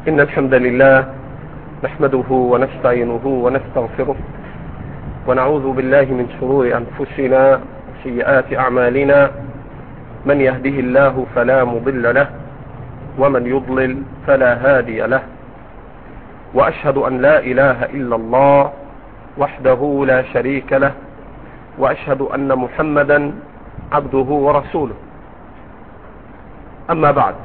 إن الحمد لله نحمده ونستعينه ونستغفره ونعوذ بالله من شرور أنفسنا وسيئات أعمالنا. من يهده الله فلا مضل له ومن يضلل فلا هادي له، وأشهد أن لا إله إلا الله وحده لا شريك له، وأشهد أن محمدا عبده ورسوله. أما بعد،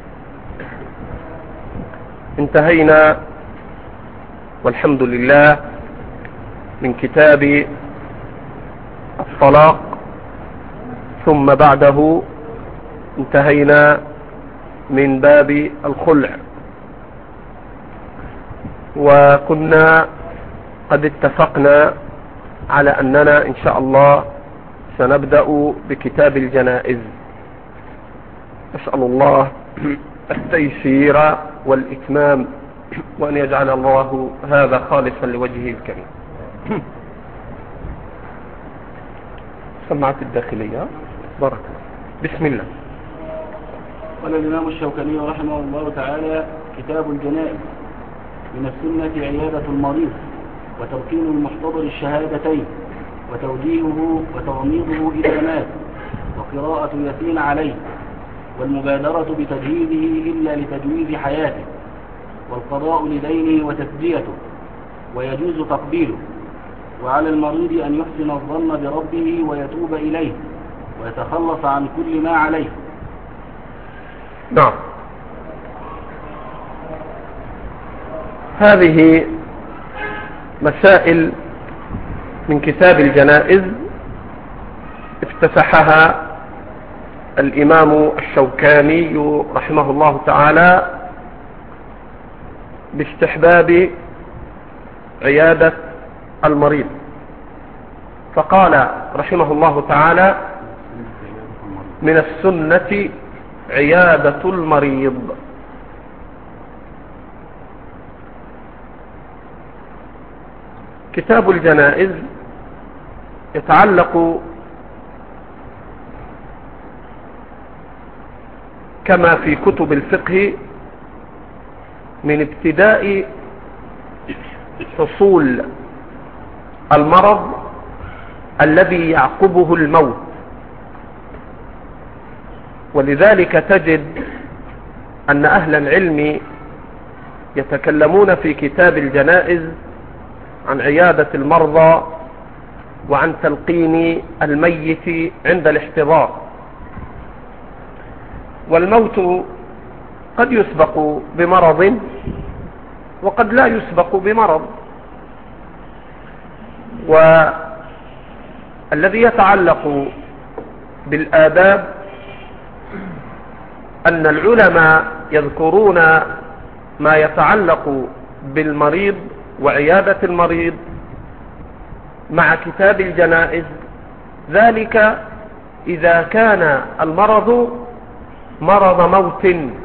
انتهينا والحمد لله من كتاب الطلاق، ثم بعده انتهينا من باب الخلع، وكنا قد اتفقنا على أننا إن شاء الله سنبدأ بكتاب الجنائز. أسأل الله التيسير والإتمام، وأن يجعل الله هذا خالصا لوجهه الكريم. سمعت الداخلية بارك الله. بسم الله. قال الإمام الشوكاني رحمه الله تعالى: كتاب الجنائز. من السنة عيادة المريض، وتلقين المحتضر الشهادتين، وتوجيهه وتغميضه إذا مات، وقراءة ياسين عليه، والمبادرة بتجهيزه إلا لتجويز حياته، والقضاء لدينه وتسديته، ويجوز تقبيله. وعلى المريض أن يحسن الظن بربه ويتوب إليه ويتخلص عن كل ما عليه. نعم، هذه مسائل من كتاب الجنائز افتتحها الإمام الشوكاني رحمه الله تعالى باستحباب عيادة المريض، فقال رحمه الله تعالى: من السنة عيادة المريض. كتاب الجنائز يتعلق كما في كتب الفقه من ابتداء حصول المرض الذي يعقبه الموت، ولذلك تجد أن أهل العلم يتكلمون في كتاب الجنائز عن عيادة المرضى وعن تلقين الميت عند الاحتضار. والموت قد يسبق بمرض وقد لا يسبق بمرض، والذي يتعلق بالآداب أن العلماء يذكرون ما يتعلق بالمريض وعيادة المريض مع كتاب الجنائز، ذلك إذا كان المرض مرض موت،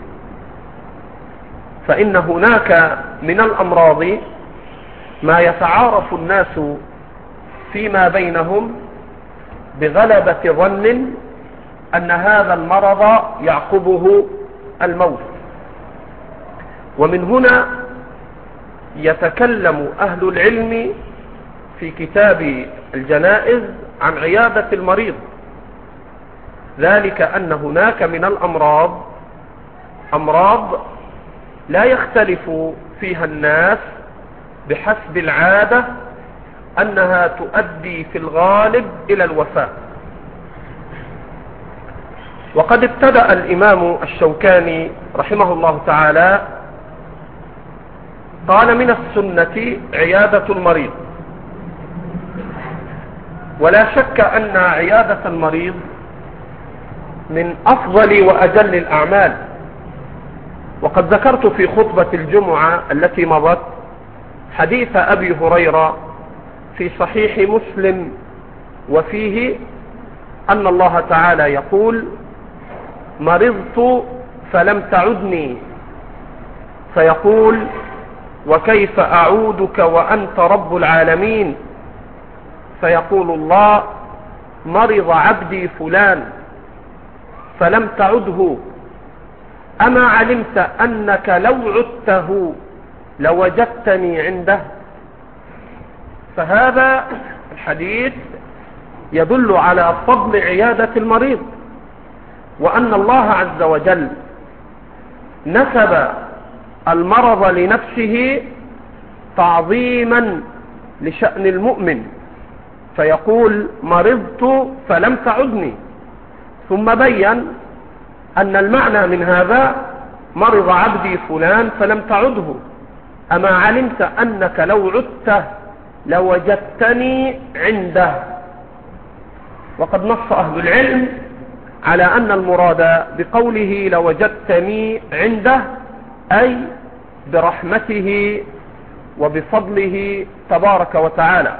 فإن هناك من الأمراض ما يتعارف الناس فيما بينهم بغلبة ظن أن هذا المرض يعقبه الموت، ومن هنا يتكلم أهل العلم في كتاب الجنائز عن عيادة المريض، ذلك أن هناك من الأمراض أمراض لا يختلف فيها الناس بحسب العادة أنها تؤدي في الغالب إلى الوفاة. وقد ابتدأ الإمام الشوكاني رحمه الله تعالى قال: من السنة عيادة المريض. ولا شك أن عيادة المريض من أفضل وأجل الأعمال، وقد ذكرت في خطبة الجمعة التي مضت حديث أبي هريرة في صحيح مسلم، وفيه أن الله تعالى يقول: مرضت فلم تعدني، فيقول: وكيف أعودك وأنت رب العالمين؟ فيقول الله: مرض عبدي فلان فلم تعده، أما علمت أنك لو عدته لوجدتني عنده. فهذا الحديث يدل على فضل عيادة المريض، وأن الله عز وجل نسب المرض لنفسه تعظيما لشأن المؤمن، فيقول مرضت فلم تعدني، ثم بين أن المعنى من هذا مرض عبدي فلان فلم تعده، أما علمت أنك لو عدته لوجدتني عنده. وقد نص أهل العلم على أن المراد بقوله لوجدتني عنده أي برحمته وبفضله تبارك وتعالى.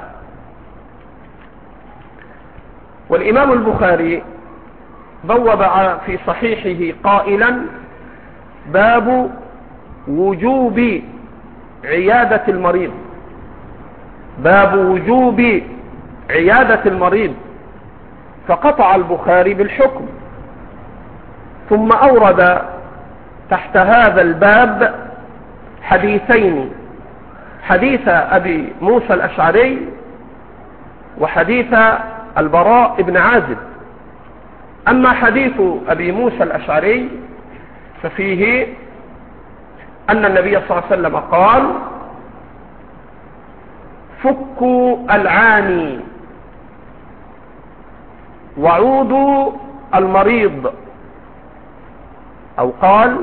والإمام البخاري بوب في صحيحه قائلا باب وجوب عيادة المريض، باب وجوب عيادة المريض، فقطع البخاري بالحكم، ثم أورد تحت هذا الباب حديثين، حديث أبي موسى الأشعري وحديث البراء بن عازب. أما حديث أبي موسى الأشعري ففيه أن النبي صلى الله عليه وسلم قال فكوا العاني وعودوا المريض، أو قال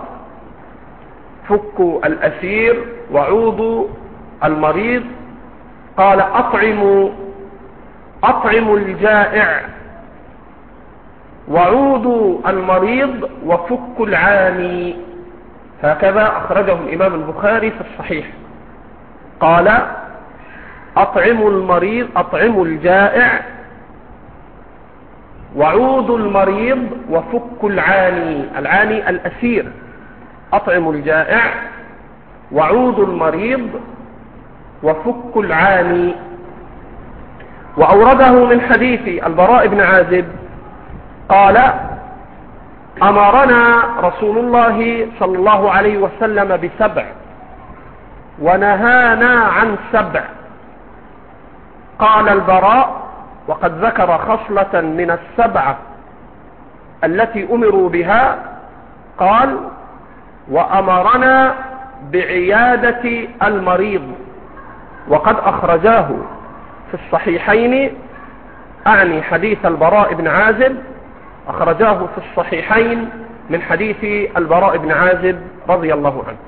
فكوا الأسير وعودوا المريض، قال أطعموا الجائع وعودوا المريض وفكوا العاني. هكذا أخرجه الإمام البخاري في الصحيح، قال أطعموا المريض، أطعموا الجائع وعودوا المريض وفكوا العاني، العاني الأسير، أطعموا الجائع وعودوا المريض وفكوا العاني. وأورده من حديث البراء بن عازب قال أمرنا رسول الله صلى الله عليه وسلم ب7 ونهانا عن 7. قال البراء وقد ذكر خصلة من 7 التي أمروا بها، قال وأمرنا بعيادة المريض، وقد أخرجاه في الصحيحين، أعني حديث البراء بن عازب، أخرجاه في الصحيحين من حديث البراء بن عازب رضي الله عنه.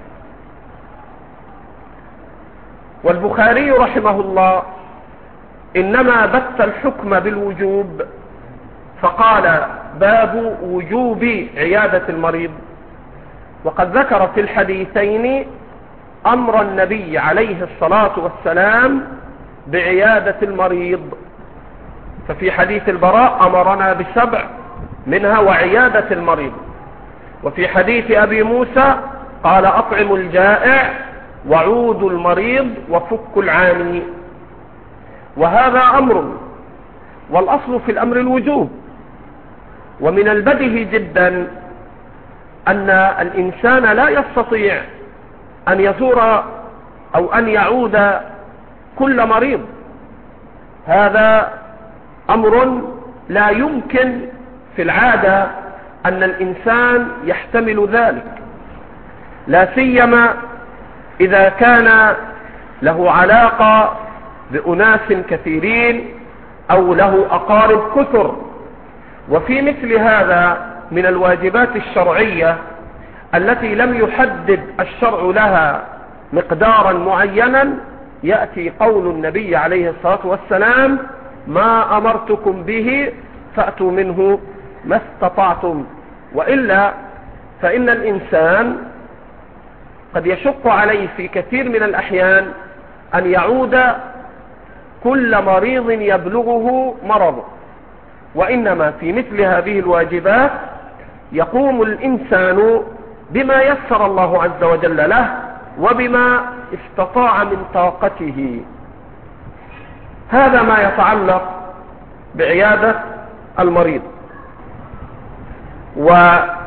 والبخاري رحمه الله إنما بث الحكم بالوجوب، فقال باب وجوب عيادة المريض، وقد ذكر في الحديثين أمر النبي عليه الصلاة والسلام بعيادة المريض. ففي حديث البراء أمرنا ب7 منها وعيادة المريض، وفي حديث أبي موسى قال أطعموا الجائع وعودوا المريض وفكوا العاني. وهذا أمر، والأصل في الأمر الوجوب. ومن البديهي جدا أن الإنسان لا يستطيع أن يزور أو أن يعود كل مريض، هذا أمر لا يمكن في العادة أن الإنسان يحتمل ذلك، لا سيما إذا كان له علاقة بأناس كثيرين أو له أقارب كثر. وفي مثل هذا من الواجبات الشرعية التي لم يحدد الشرع لها مقدارا معينا، يأتي قول النبي عليه الصلاة والسلام ما أمرتكم به فأتوا منه ما استطعتم. وإلا فإن الإنسان قد يشق عليه في كثير من الأحيان أن يعود كل مريض يبلغه مرضه، وإنما في مثل هذه الواجبات يقوم الإنسان بما يسر الله عز وجل له وبما استطاع من طاقته. هذا ما يتعلق بعيادة المريض.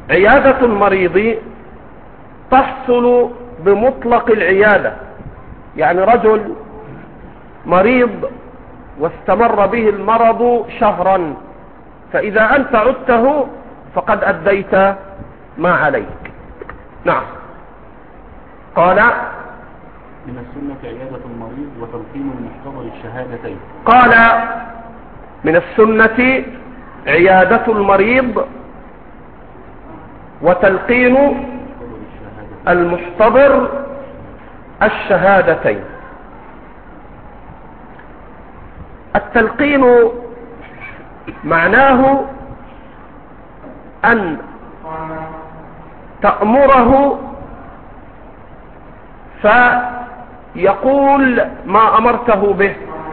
عيادة المريض تحصل بمطلق العيادة، يعني رجل مريض واستمر به المرض شهرا، فإذا أنت عدته فقد أديت ما عليك. نعم. قال من السنة عيادة المريض وتلقين المحتضر الشهادتين. قال من السنة عيادة المريض وتلقين المحتضر الشهادتين. التلقين معناه أن تأمره فيقول ما أمرته به،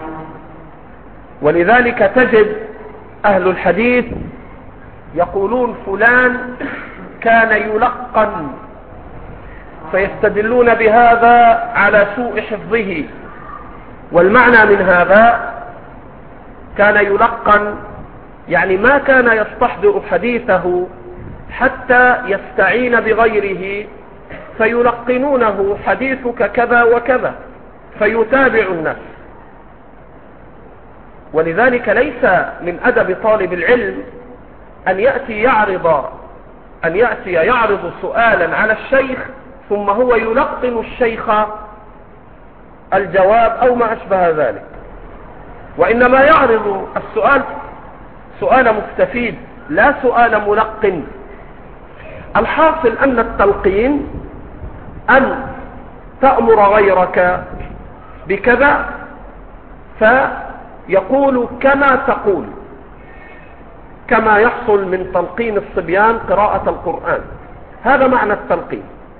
ولذلك تجد أهل الحديث يقولون فلان كان يلقن، فيستدلون بهذا على سوء حفظه، والمعنى من هذا كان يلقن يعني ما كان يستحضر حديثه حتى يستعين بغيره فيلقنونه حديثك كذا وكذا فيتابع الناس. ولذلك ليس من أدب طالب العلم أن يأتي يعرض سؤالا على الشيخ ثم هو يلقن الشيخ الجواب أو ما أشبه ذلك، وإنما يعرض السؤال سؤال مستفيد لا سؤال ملقن. الحاصل أن التلقين أن تأمر غيرك بكذا فيقول كما تقول، كما يحصل من تلقين الصبيان قراءة القرآن، هذا معنى التلقين.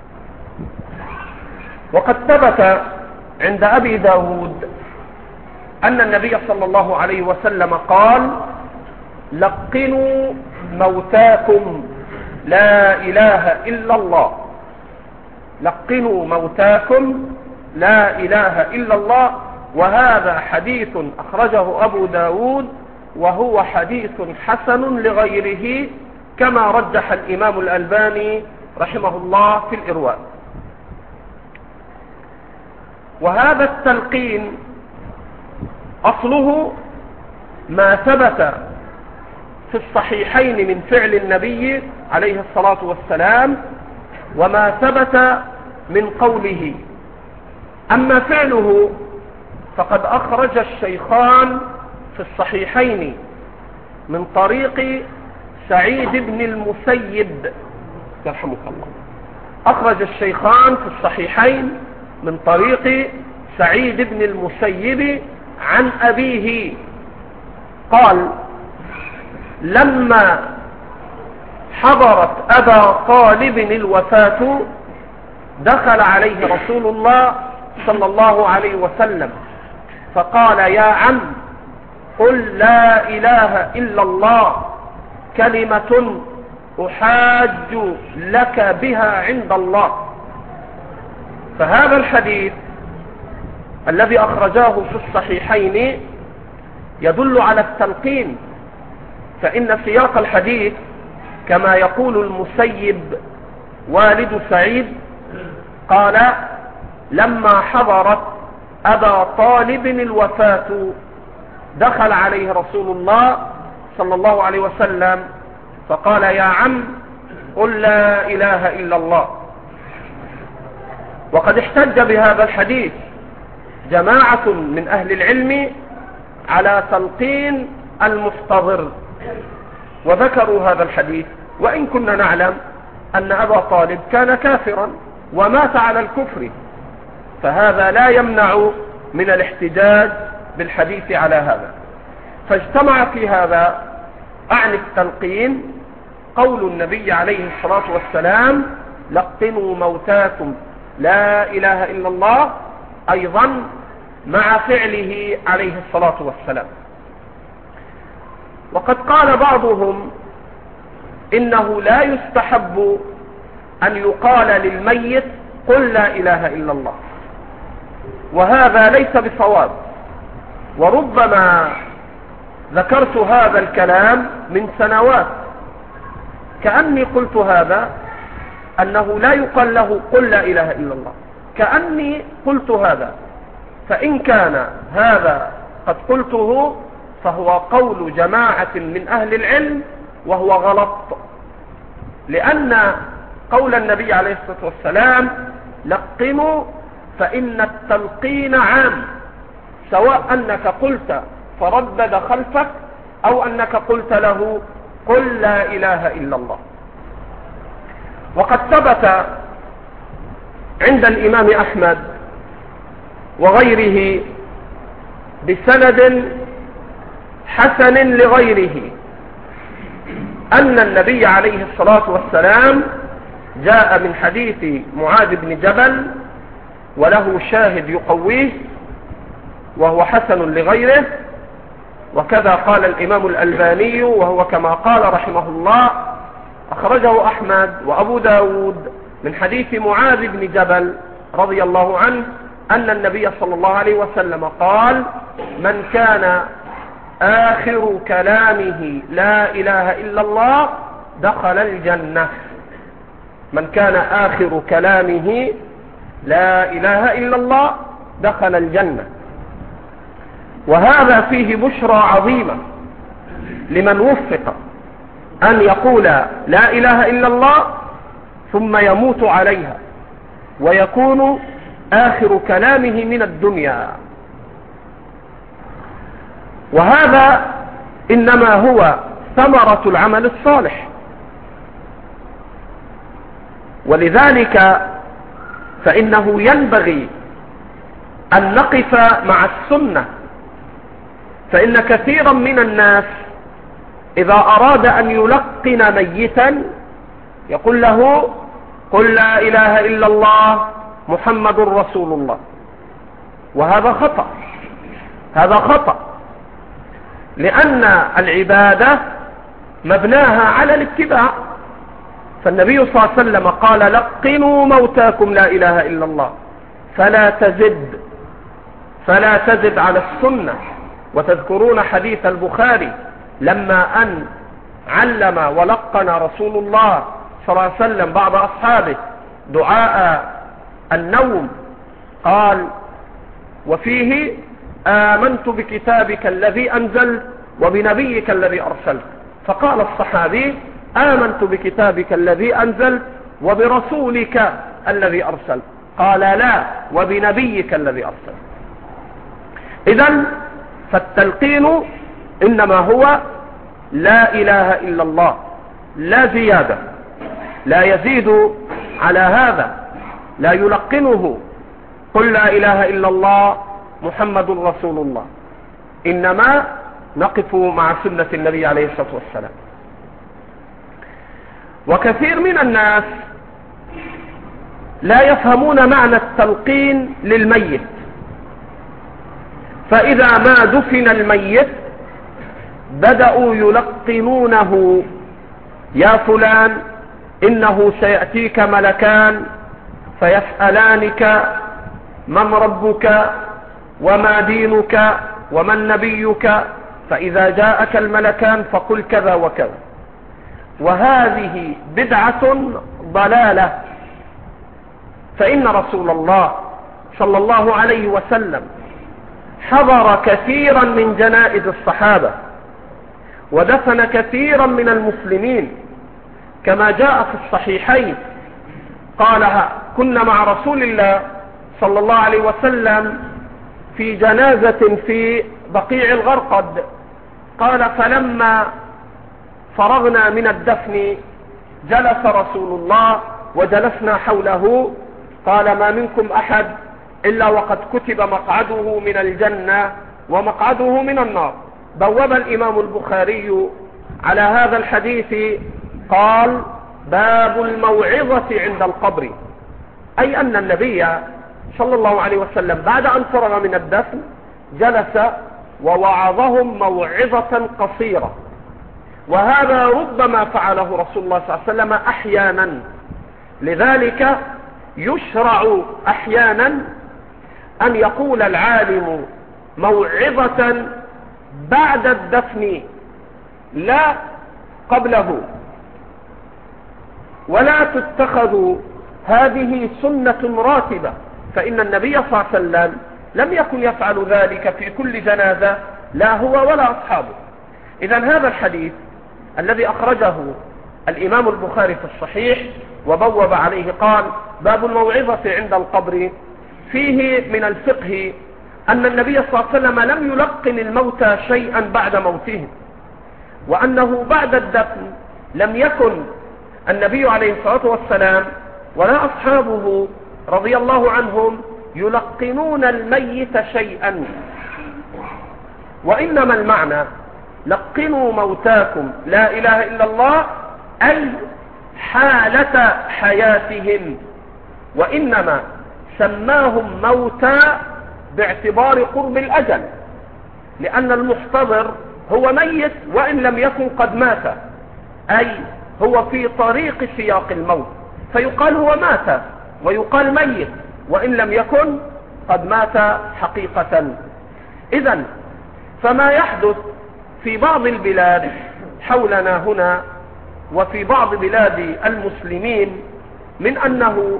وقد ثبت عند أبي داود أن النبي صلى الله عليه وسلم قال: لقنوا موتاكم لا إله إلا الله. لقنوا موتاكم لا إله إلا الله. وهذا حديث أخرجه أبو داود وهو حديث حسن لغيره، كما رجح الإمام الألباني رحمه الله في الإرواء. وهذا التلقين أصله ما ثبت في الصحيحين من فعل النبي عليه الصلاة والسلام وما ثبت من قوله. أما فعله فقد أخرج الشيخان في الصحيحين من طريق سعيد بن المسيب يرحمك الله. أخرج الشيخان في الصحيحين من طريق سعيد بن المسيب عن أبيه قال: لما حضرت أبا طالب الوفاة دخل عليه رسول الله صلى الله عليه وسلم فقال: يا عم، قل لا إله إلا الله، كلمة أحاج لك بها عند الله. فهذا الحديث الذي أخرجاه في الصحيحين يدل على التلقين، فإن سياق الحديث كما يقول المسيب والد سعيد قال: لما حضرت أبا طالب الوفاة دخل عليه رسول الله صلى الله عليه وسلم فقال: يا عم، قل لا إله إلا الله. وقد احتج بهذا الحديث جماعة من أهل العلم على تلقين المحتضر وذكروا هذا الحديث، وإن كنا نعلم أن أبا طالب كان كافرا ومات على الكفر، فهذا لا يمنع من الاحتجاج بالحديث على هذا. فاجتمع في هذا أعني التلقين قول النبي عليه الصلاة والسلام: لقنوا موتاكم لا إله إلا الله، أيضا مع فعله عليه الصلاة والسلام. وقد قال بعضهم إنه لا يستحب أن يقال للميت قل لا إله إلا الله، وهذا ليس بصواب، وربما ذكرت هذا الكلام من سنوات كأني قلت هذا أنه لا يقال له قل لا إله إلا الله، كأني قلت هذا. فإن كان هذا قد قلته فهو قول جماعة من أهل العلم وهو غلط، لأن قول النبي عليه الصلاة والسلام لقنوا فإن التلقين عام، سواء أنك قلت فردد خلفك أو أنك قلت له قل لا إله إلا الله. وقد ثبت عند الإمام أحمد وغيره بسند حسن لغيره أن النبي عليه الصلاة والسلام جاء من حديث معاذ بن جبل وله شاهد يقويه وهو حسن لغيره، وكذا قال الإمام الألباني وهو كما قال رحمه الله أخرجه أحمد وأبو داود من حديث معاذ بن جبل رضي الله عنه أن النبي صلى الله عليه وسلم قال من كان آخر كلامه لا إله إلا الله دخل الجنة. من كان آخر كلامه لا إله إلا الله دخل الجنة. وهذا فيه بشرى عظيمة لمن وفق أن يقول لا إله إلا الله ثم يموت عليها ويكون آخر كلامه من الدنيا. وهذا إنما هو ثمرة العمل الصالح، ولذلك فإنه ينبغي أن نقف مع السنة، فإن كثيرا من الناس إذا أراد أن يلقن ميتا يقول له قل لا إله إلا الله محمد رسول الله، وهذا خطأ. هذا خطأ، لأن العبادة مبناها على الاتباع. فالنبي صلى الله عليه وسلم قال لقنوا موتاكم لا إله إلا الله، فلا تزد على السنة. وتذكرون حديث البخاري لما أن علم ولقن رسول الله صلى الله عليه وسلم بعض أصحابه دعاء النوم قال وفيه آمنت بكتابك الذي أنزلت وبنبيك الذي أرسلت. فقال الصحابي آمنت بكتابك الذي أنزلت وبرسولك الذي أرسلت. قال لا، وبنبيك الذي أرسلت. إذن فالتلقين إنما هو لا إله إلا الله، لا زيادة، لا يزيد على هذا، لا يلقنه قل لا إله إلا الله محمد رسول الله، إنما نقف مع سنة النبي عليه الصلاة والسلام. وكثير من الناس لا يفهمون معنى التلقين للميت، فإذا ما دفن الميت بدأوا يلقنونه يا فلان إنه سيأتيك ملكان فيسألانك من ربك وما دينك ومن نبيك، فإذا جاءك الملكان فقل كذا وكذا. وهذه بدعة ضلالة، فإن رسول الله صلى الله عليه وسلم حضر كثيرا من جنائز الصحابة ودفن كثيرا من المسلمين، كما جاء في الصحيحين قال كنا مع رسول الله صلى الله عليه وسلم في جنازة في بقيع الغرقد، قال فلما فرغنا من الدفن جلس رسول الله وجلسنا حوله، قال ما منكم أحد إلا وقد كتب مقعده من الجنة ومقعده من النار. بوب الإمام البخاري على هذا الحديث قال باب الموعظة عند القبر، أي أن النبي صلى الله عليه وسلم بعد أن فرغ من الدفن جلس ووعظهم موعظة قصيرة. وهذا ربما فعله رسول الله صلى الله عليه وسلم أحيانا، لذلك يشرع أحيانا أن يقول العالم موعظة بعد الدفن لا قبله. ولا تتخذ هذه سنة راتبة، فإن النبي صلى الله عليه وسلم لم يكن يفعل ذلك في كل جنازة، لا هو ولا أصحابه. إذن هذا الحديث الذي أخرجه الإمام البخاري في الصحيح وبوب عليه قال: باب الموعظة عند القبر، فيه من الفقه أن النبي صلى الله عليه وسلم لم يلقن الموتى شيئا بعد موتهم، وأنه بعد الدفن لم يكن النبي عليه الصلاة والسلام ولا أصحابه رضي الله عنهم يلقنون الميت شيئا، وإنما المعنى لقنوا موتاكم لا إله إلا الله، أي حالة حياتهم، وإنما سماهم موتى باعتبار قرب الأجل، لأن المحتضر هو ميت وإن لم يكن قد مات، أي هو في طريق سياق الموت، فيقال هو مات ويقال ميت وإن لم يكن قد مات حقيقة. إذن فما يحدث في بعض البلاد حولنا هنا وفي بعض بلاد المسلمين من أنه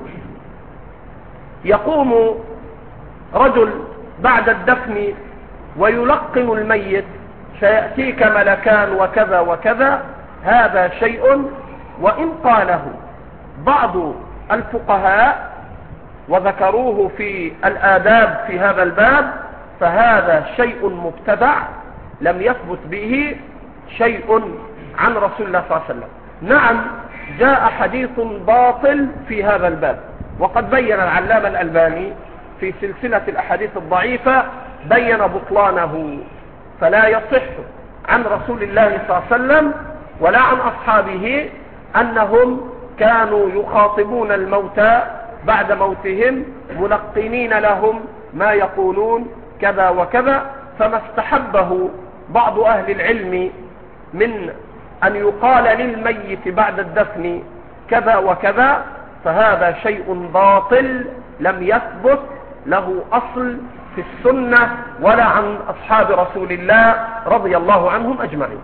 يقوم رجل بعد الدفن ويلقن الميت: سيأتيك ملكان وكذا وكذا. هذا شيء وإن قاله بعض الفقهاء وذكروه في الآداب في هذا الباب، فهذا شيء مبتدع لم يثبت به شيء عن رسول الله صلى الله عليه وسلم. نعم، جاء حديث باطل في هذا الباب، وقد بين العلامة الألباني في سلسلة الأحاديث الضعيفة بين بطلانه، فلا يصح عن رسول الله صلى الله عليه وسلم ولا عن أصحابه أنهم كانوا يخاطبون الموتى بعد موتهم ملقنين لهم ما يقولون كذا وكذا. فما استحبه بعض أهل العلم من أن يقال للميت بعد الدفن كذا وكذا، فهذا شيء باطل لم يثبت له أصل في السنة ولا عن أصحاب رسول الله رضي الله عنهم أجمعين.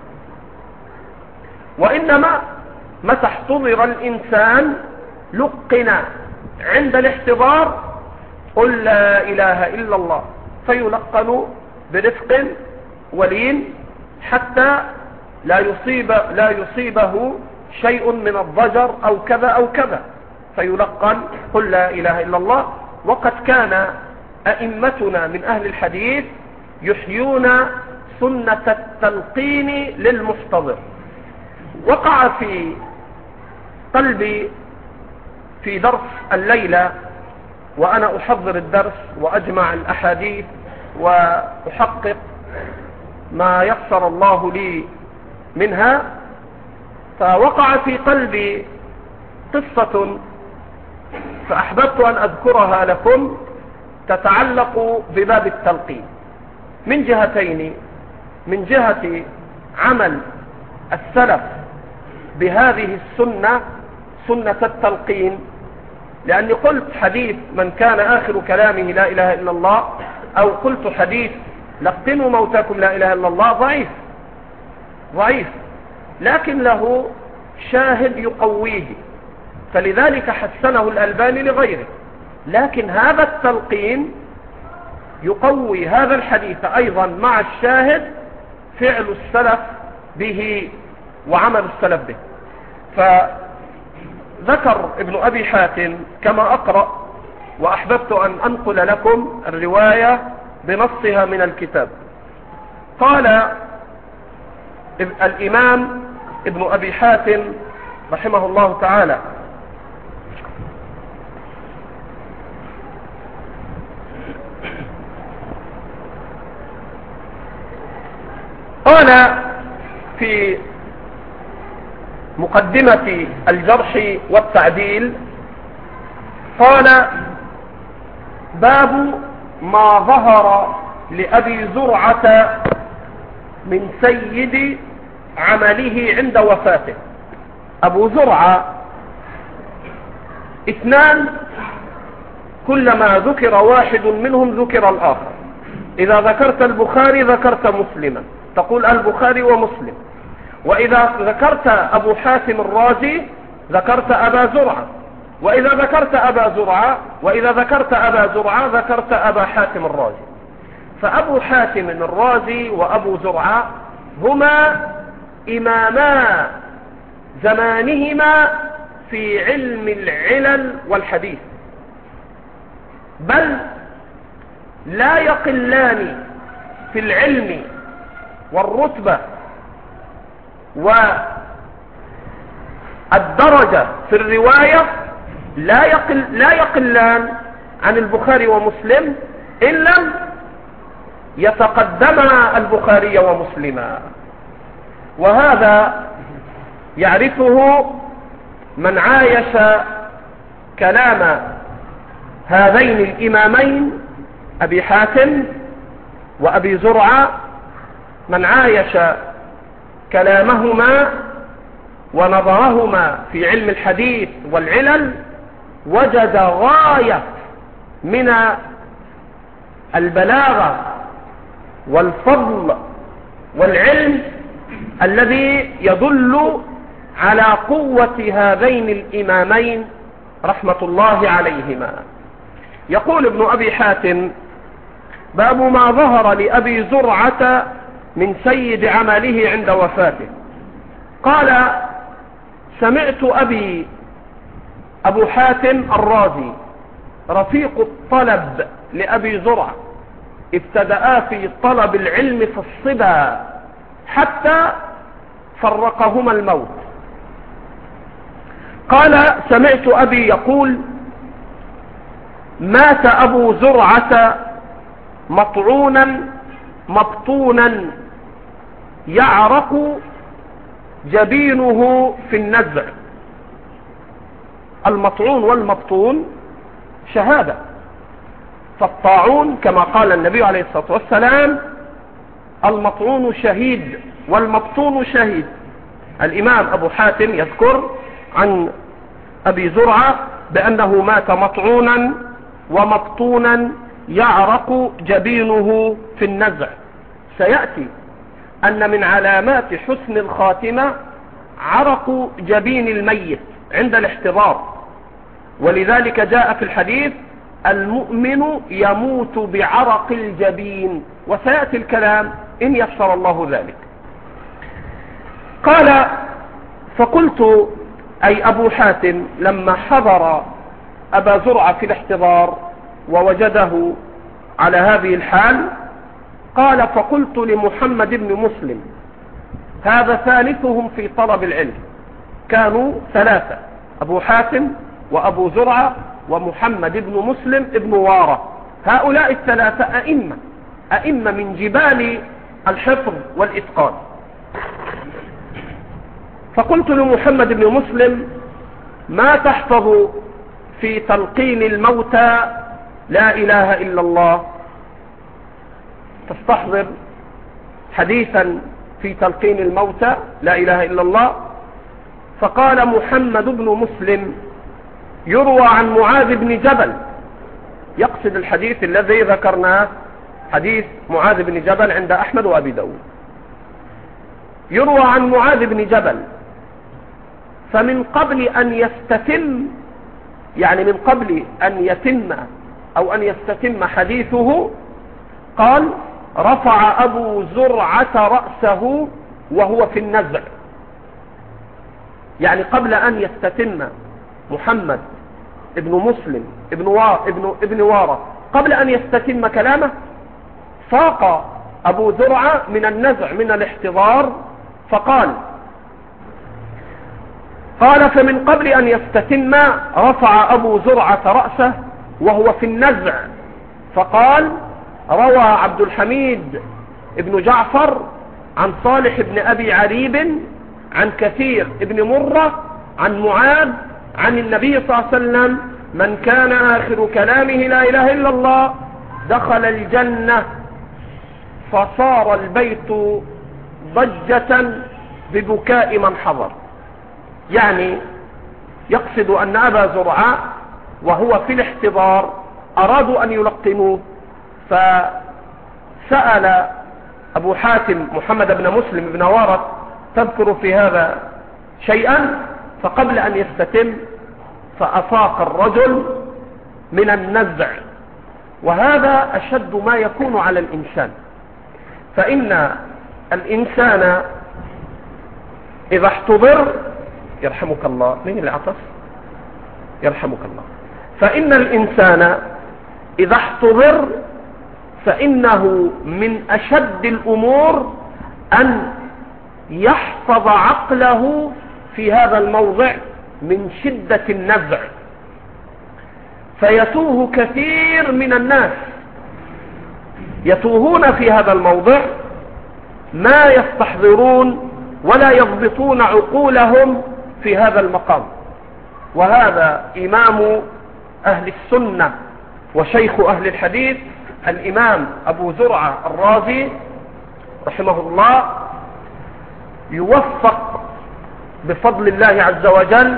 وإنما متى احتضر الإنسان لقن عند الاحتضار: قل لا إله إلا الله، فيلقن برفق ولين حتى لا يصيبه شيء من الضجر أو كذا أو كذا، فيلقن قل لا إله إلا الله. وقد كان أئمتنا من أهل الحديث يحيون سنة التلقين للمحتضر. وقع في قلبي في درس الليلة وأنا أحضر الدرس وأجمع الأحاديث وأحقق ما يسر الله لي منها، فوقع في قلبي قصة فأحببت أن أذكرها لكم تتعلق بباب التلقين من جهتين: من جهة عمل السلف بهذه السنة، سنة التلقين، لأني قلت حديث من كان آخر كلامه لا إله إلا الله، أو قلت حديث لقنوا موتاكم لا إله إلا الله ضعيف، لكن له شاهد يقويه، فلذلك حسنه الألباني لغيره. لكن هذا التلقين يقوي هذا الحديث أيضا مع الشاهد فعل السلف به وعمل السلف به. فذكر ابن أبي حاتم كما أقرأ، وأحببت أن أنقل لكم الرواية بنصها من الكتاب. قال الإمام ابن أبي حاتم رحمه الله تعالى: قال في مقدمة الجرح والتعديل، قال: باب ما ظهر لأبي زرعة من سيد عمله عند وفاته. أبو زرعة اثنان، كلما ذكر واحد منهم ذكر الآخر. إذا ذكرت البخاري ذكرت مسلما، تقول البخاري ومسلم. وإذا ذكرت أبو حاتم الرازي ذكرت أبا زرعة، وإذا ذكرت أبا زرعة ذكرت أبا حاتم الرازي. فأبو حاتم الرازي وأبو زرعة هما إماما زمانهما في علم العلل والحديث، بل لا يقلان في العلم والرتبة والدرجة في الرواية، لا يقلان عن البخاري ومسلم إن لم يتقدما البخاري ومسلما. وهذا يعرفه من عايش كلام هذين الإمامين أبي حاتم وأبي زرعة، من عايش كلامهما ونظرهما في علم الحديث والعلل وجد غاية من البلاغة والفضل والعلم الذي يدل على قوة هذين الإمامين رحمة الله عليهما. يقول ابن أبي حاتم: باب ما ظهر لأبي زرعة من سيد عمله عند وفاته. قال: سمعت أبو حاتم الرازي رفيق الطلب لأبي زرعة، ابتدأ في طلب العلم في الصبا حتى فرقهما الموت. قال: سمعت أبي يقول: مات أبو زرعة مطعونا مبطونا يعرق جبينه في النزع. المطعون والمبطون شهادة، فالطاعون كما قال النبي عليه الصلاة والسلام: المطعون شهيد والمبطون شهيد. الإمام أبو حاتم يذكر عن أبي زرعة بأنه مات مطعونا ومبطونا يعرق جبينه في النزع. سيأتي أن من علامات حسن الخاتمة عرق جبين الميت عند الاحتضار، ولذلك جاء في الحديث: المؤمن يموت بعرق الجبين، وسيأتي الكلام إن يسر الله ذلك. قال: فقلت، أي أبو حاتم لما حضر أبا زرعة في الاحتضار ووجده على هذه الحال، قال: فقلت لمحمد بن مسلم، هذا ثالثهم في طلب العلم، كانوا ثلاثة: أبو حاتم وأبو زرعة ومحمد بن مسلم ابن وارة. هؤلاء الثلاثة أئمة من جبال الحفظ والإتقان. فقلت لمحمد بن مسلم: ما تحفظ في تلقين الموتى لا إله إلا الله؟ تستحضر حديثا في تلقين الموتى لا إله إلا الله؟ فقال محمد بن مسلم: يروى عن معاذ بن جبل، يقصد الحديث الذي ذكرناه، حديث معاذ بن جبل عند أحمد وأبي داود. يروى عن معاذ بن جبل، فمن قبل أن يستتم، يعني من قبل أن يتم أو أن يستتم حديثه، قال: رفع أبو زرعة رأسه وهو في النزع. يعني قبل أن يستتم محمد ابن مسلم ابن وارة، قبل أن يستتم كلامه، فاق أبو زرعة من النزع من الاحتضار، فقال: فمن قبل أن يستتم رفع أبو زرعة رأسه وهو في النزع، فقال: روى عبد الحميد ابن جعفر عن صالح بن أبي عريب عن كثير ابن مرة عن معاذ عن النبي صلى الله عليه وسلم: من كان آخر كلامه لا إله إلا الله دخل الجنة، فصار البيت ضجة ببكاء من حضر. يعني يقصد أن أبا زرعة وهو في الاحتضار أرادوا أن يلقنوه، فسأل أبو حاتم محمد بن مسلم بن وارة: تذكر في هذا شيئا؟ فقبل أن يستتم فأفاق الرجل من النزع، وهذا أشد ما يكون على الإنسان. فإن الإنسان إذا احتضر، يرحمك الله، من اللي عطس؟ يرحمك الله. فإن الإنسان إذا احتضر فإنه من أشد الأمور أن يحفظ عقله في هذا الموضع من شدة النزع، فيتوه كثير من الناس، يتوهون في هذا الموضع، ما يستحضرون ولا يضبطون عقولهم في هذا المقام. وهذا إمام أهل السنة وشيخ أهل الحديث الإمام أبو زرعة الرازي رحمه الله يوفق بفضل الله عز وجل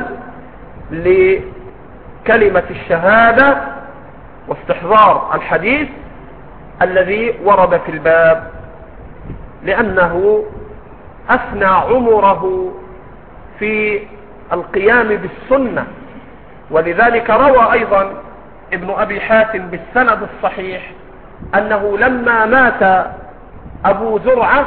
لكلمة الشهادة واستحضار الحديث الذي ورد في الباب، لأنه أثنى عمره في القيام بالسنة. ولذلك روى أيضا ابن أبي حاتم بالسند الصحيح أنه لما مات أبو زرعة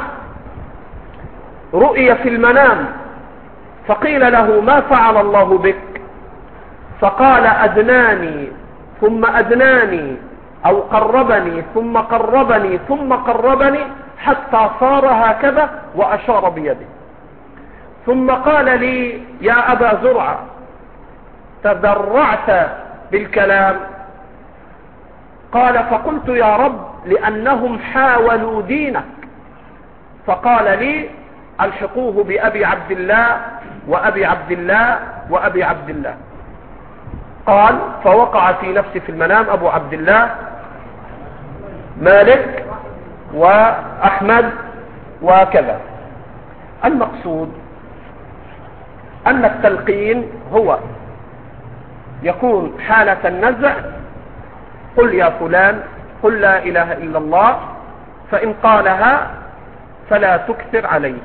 رؤي في المنام، فقيل له: ما فعل الله بك؟ فقال: أدناني ثم أدناني، أو قربني ثم قربني ثم قربني حتى صار هكذا، وأشار بيده. ثم قال لي: يا أبا زرعة، تدرعت بالكلام. قال: فقلت: يا رب، لأنهم حاولوا دينك. فقال لي: ألحقوه بأبي عبد الله وأبي عبد الله وأبي عبد الله. قال: فوقع في نفسي في المنام أبو عبد الله مالك وأحمد وكذا. المقصود أن التلقين هو يكون حالة النزع: قل يا فلان، قل لا إله إلا الله، فإن قالها فلا تكثر عليه.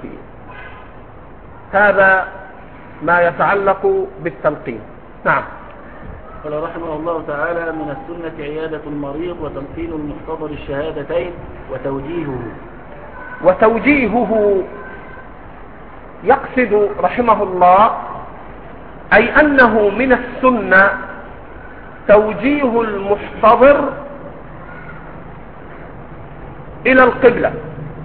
هذا ما يتعلق بالتلقين. نعم. قال رحمه الله تعالى: من السنة عيادة المريض وتلقين المحتضر الشهادتين وتوجيهه يقصد رحمه الله أي أنه من السنة توجيه المحتضر إلى القبلة.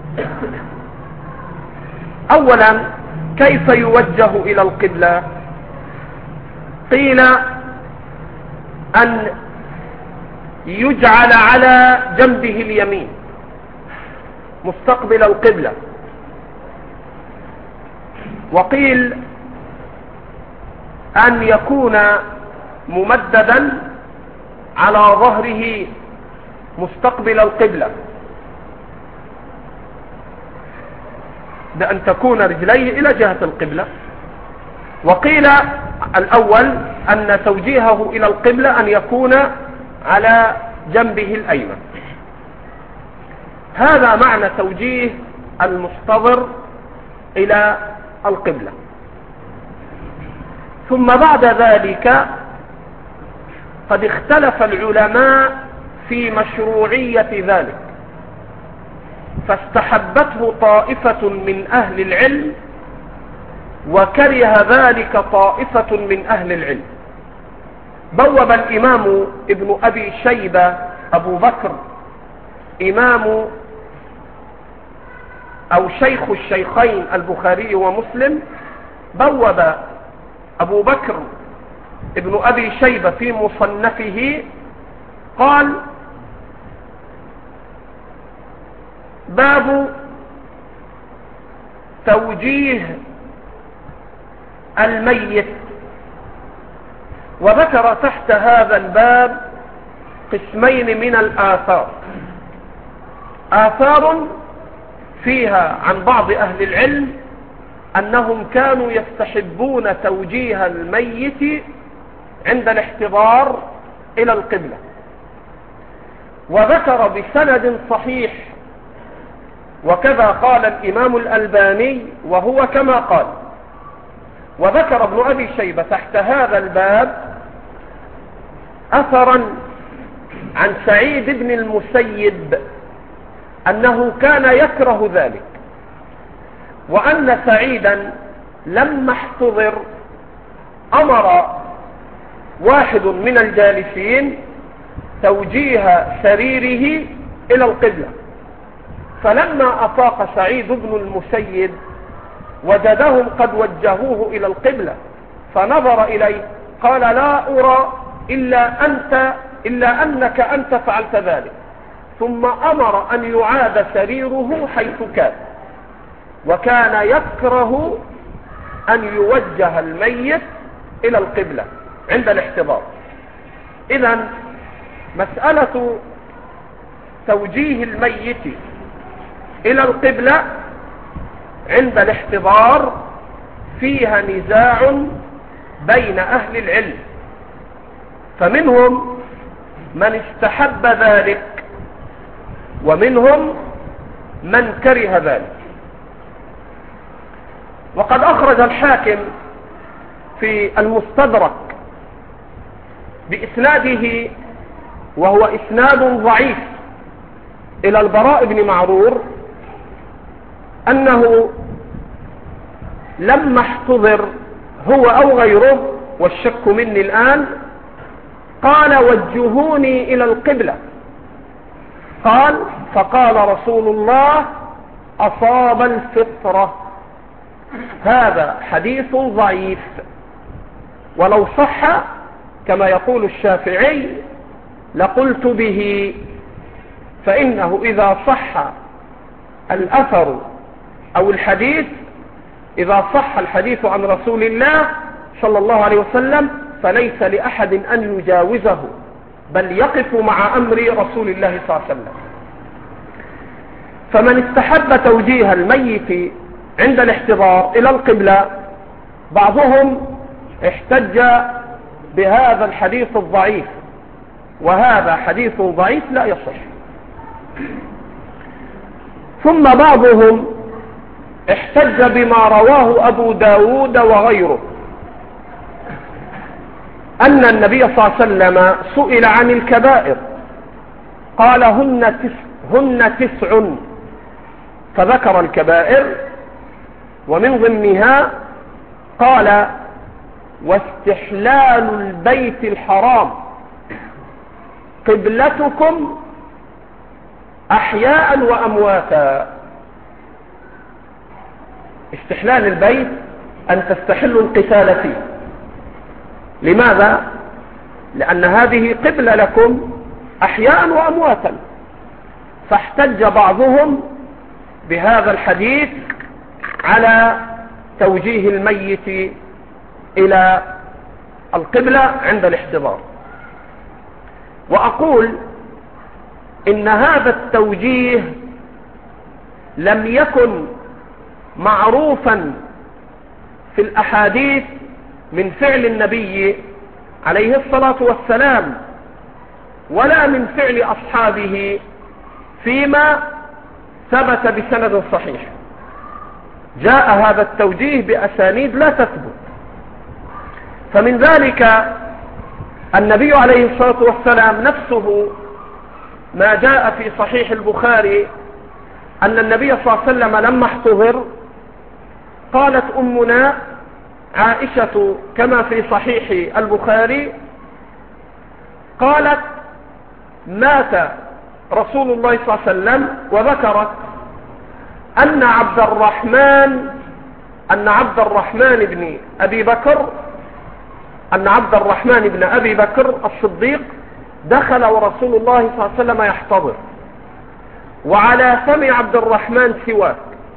أولا، كيف يوجه إلى القبلة؟ قيل أن يجعل على جنبه اليمين مستقبل القبلة، وقيل أن يكون ممددا على ظهره مستقبل القبلة، بأن تكون رجليه إلى جهة القبلة. وقيل الأول أن توجيهه إلى القبلة أن يكون على جنبه الأيمن. هذا معنى توجيه المحتضر إلى القبلة. ثم بعد ذلك قد اختلف العلماء في مشروعية ذلك، فاستحبته طائفة من أهل العلم وكره ذلك طائفة من أهل العلم. بوب الإمام ابن أبي شيبة أبو بكر إمام أو شيخ الشيخين البخاري ومسلم، بوب أبو بكر ابن أبي شيبة في مصنفه قال: باب توجيه الميت. وذكر تحت هذا الباب قسمين من الآثار: آثار فيها عن بعض أهل العلم أنهم كانوا يستحبون توجيه الميت عند الاحتضار إلى القبلة، وذكر بسند صحيح، وكذا قال الإمام الألباني وهو كما قال، وذكر ابن أبي شيبة تحت هذا الباب أثرا عن سعيد بن المسيب أنه كان يكره ذلك، وأن سعيدا لما احتضر أمر واحد من الجالسين توجيه سريره إلى القبلة، فلما أفاق سعيد بن المسيب وجدهم قد وجهوه إلى القبلة فنظر إليه قال لا أرى إلا أنك أنت فعلت ذلك، ثم أمر أن يعاد سريره حيث كان، وكان يكره أن يوجه الميت إلى القبلة عند الاحتضار. إذن مسألة توجيه الميت إلى القبلة عند الاحتضار فيها نزاع بين أهل العلم، فمنهم من استحب ذلك ومنهم من كره ذلك. وقد أخرج الحاكم في المستدرك بإسناده، وهو إسناد ضعيف، إلى البراء بن معرور أنه لما احتضر هو أو غيره، والشك مني الآن، قال وجهوني إلى القبلة، قال فقال رسول الله أصاب الفطرة. هذا حديث ضعيف، ولو صح كما يقول الشافعي لقلت به، فإنه إذا صح الأثر أو الحديث، إذا صح الحديث عن رسول الله صلى الله عليه وسلم فليس لأحد أن يجاوزه، بل يقف مع أمر رسول الله صلى الله عليه وسلم. فمن استحب توجيه الميت عند الاحتضار إلى القبلة، بعضهم احتج بهذا الحديث الضعيف، وهذا حديث ضعيف لا يصح. ثم بعضهم احتج بما رواه أبو داود وغيره أن النبي صلى الله عليه وسلم سئل عن الكبائر قال هن تسع، فذكر الكبائر، ومن ضمنها قال واستحلال البيت الحرام قبلتكم أحياء وأمواتا. استحلال البيت أن تستحلوا القتال فيه. لماذا؟ لأن هذه قبلة لكم أحياء وأمواتا. فاحتج بعضهم بهذا الحديث على توجيه الميت إلى القبلة عند الاحتضار. وأقول إن هذا التوجيه لم يكن معروفا في الأحاديث من فعل النبي عليه الصلاة والسلام، ولا من فعل أصحابه فيما ثبت بسند صحيح. جاء هذا التوجيه بأسانيد لا تثبت. فمن ذلك النبي عليه الصلاة والسلام نفسه ما جاء في صحيح البخاري أن النبي صلى الله عليه وسلم لما احتضر قالت أمنا عائشة كما في صحيح البخاري، قالت مات رسول الله صلى الله عليه وسلم، وذكرت أن عبد الرحمن بن أبي بكر الصديق دخل ورسول الله صلى الله عليه وسلم يحتضر، وعلى فم عبد الرحمن سواك،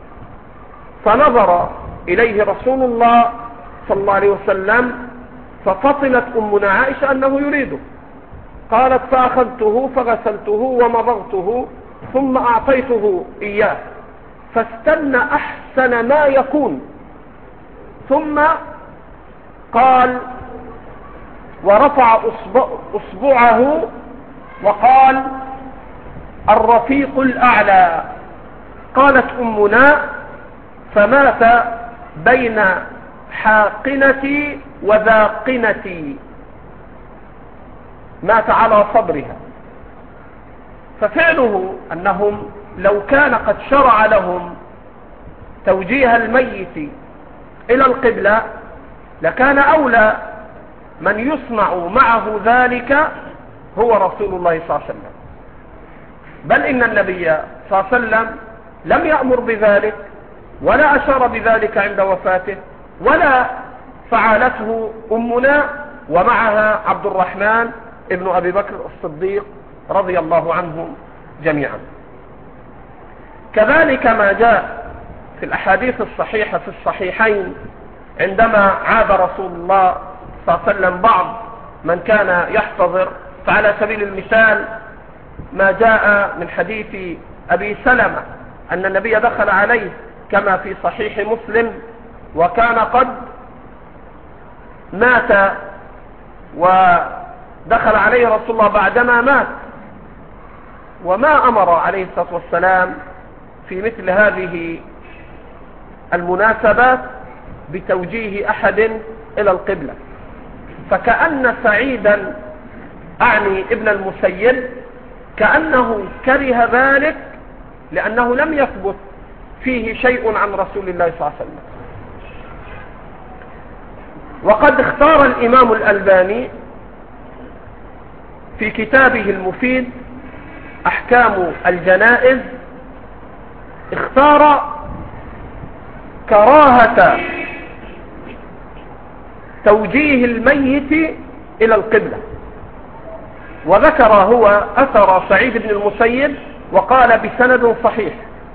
فنظر إليه رسول الله صلى الله عليه وسلم ففطنت أمنا عائشة أنه يريده، قالت فأخذته فغسلته ومضغته ثم أعطيته إياه فاستنى أحسن ما يكون، ثم قال ورفع أصبعه وقال الرفيق الأعلى. قالت أمنا فمات بين حاقنتي وذاقنتي، مات على صدرها. ففعله أنهم لو كان قد شرع لهم توجيه الميت إلى القبلة لكان أولى من يصنع معه ذلك هو رسول الله صلى الله عليه وسلم، بل إن النبي صلى الله عليه وسلم لم يأمر بذلك ولا أشار بذلك عند وفاته، ولا فعلته أمنا ومعها عبد الرحمن ابن أبي بكر الصديق رضي الله عنهم جميعا. كذلك ما جاء في الأحاديث الصحيحة في الصحيحين عندما عاد رسول الله صلى الله عليه وسلم بعض من كان يحتضر، فعلى سبيل المثال ما جاء من حديث أبي سلمة أن النبي دخل عليه كما في صحيح مسلم وكان قد مات، ودخل عليه رسول الله بعدما مات، وما أمر عليه الصلاة والسلام في مثل هذه المناسبات بتوجيه أحد إلى القبلة. فكأن سعيدا أعني ابن المسيب كأنه كره ذلك لأنه لم يثبت فيه شيء عن رسول الله صلى الله عليه وسلم. وقد اختار الإمام الألباني في كتابه المفيد أحكام الجنائز، اختار كراهة توجيه الميت إلى القبلة، وذكر هو أثر سعيد بن المسيب وقال بسند صحيح.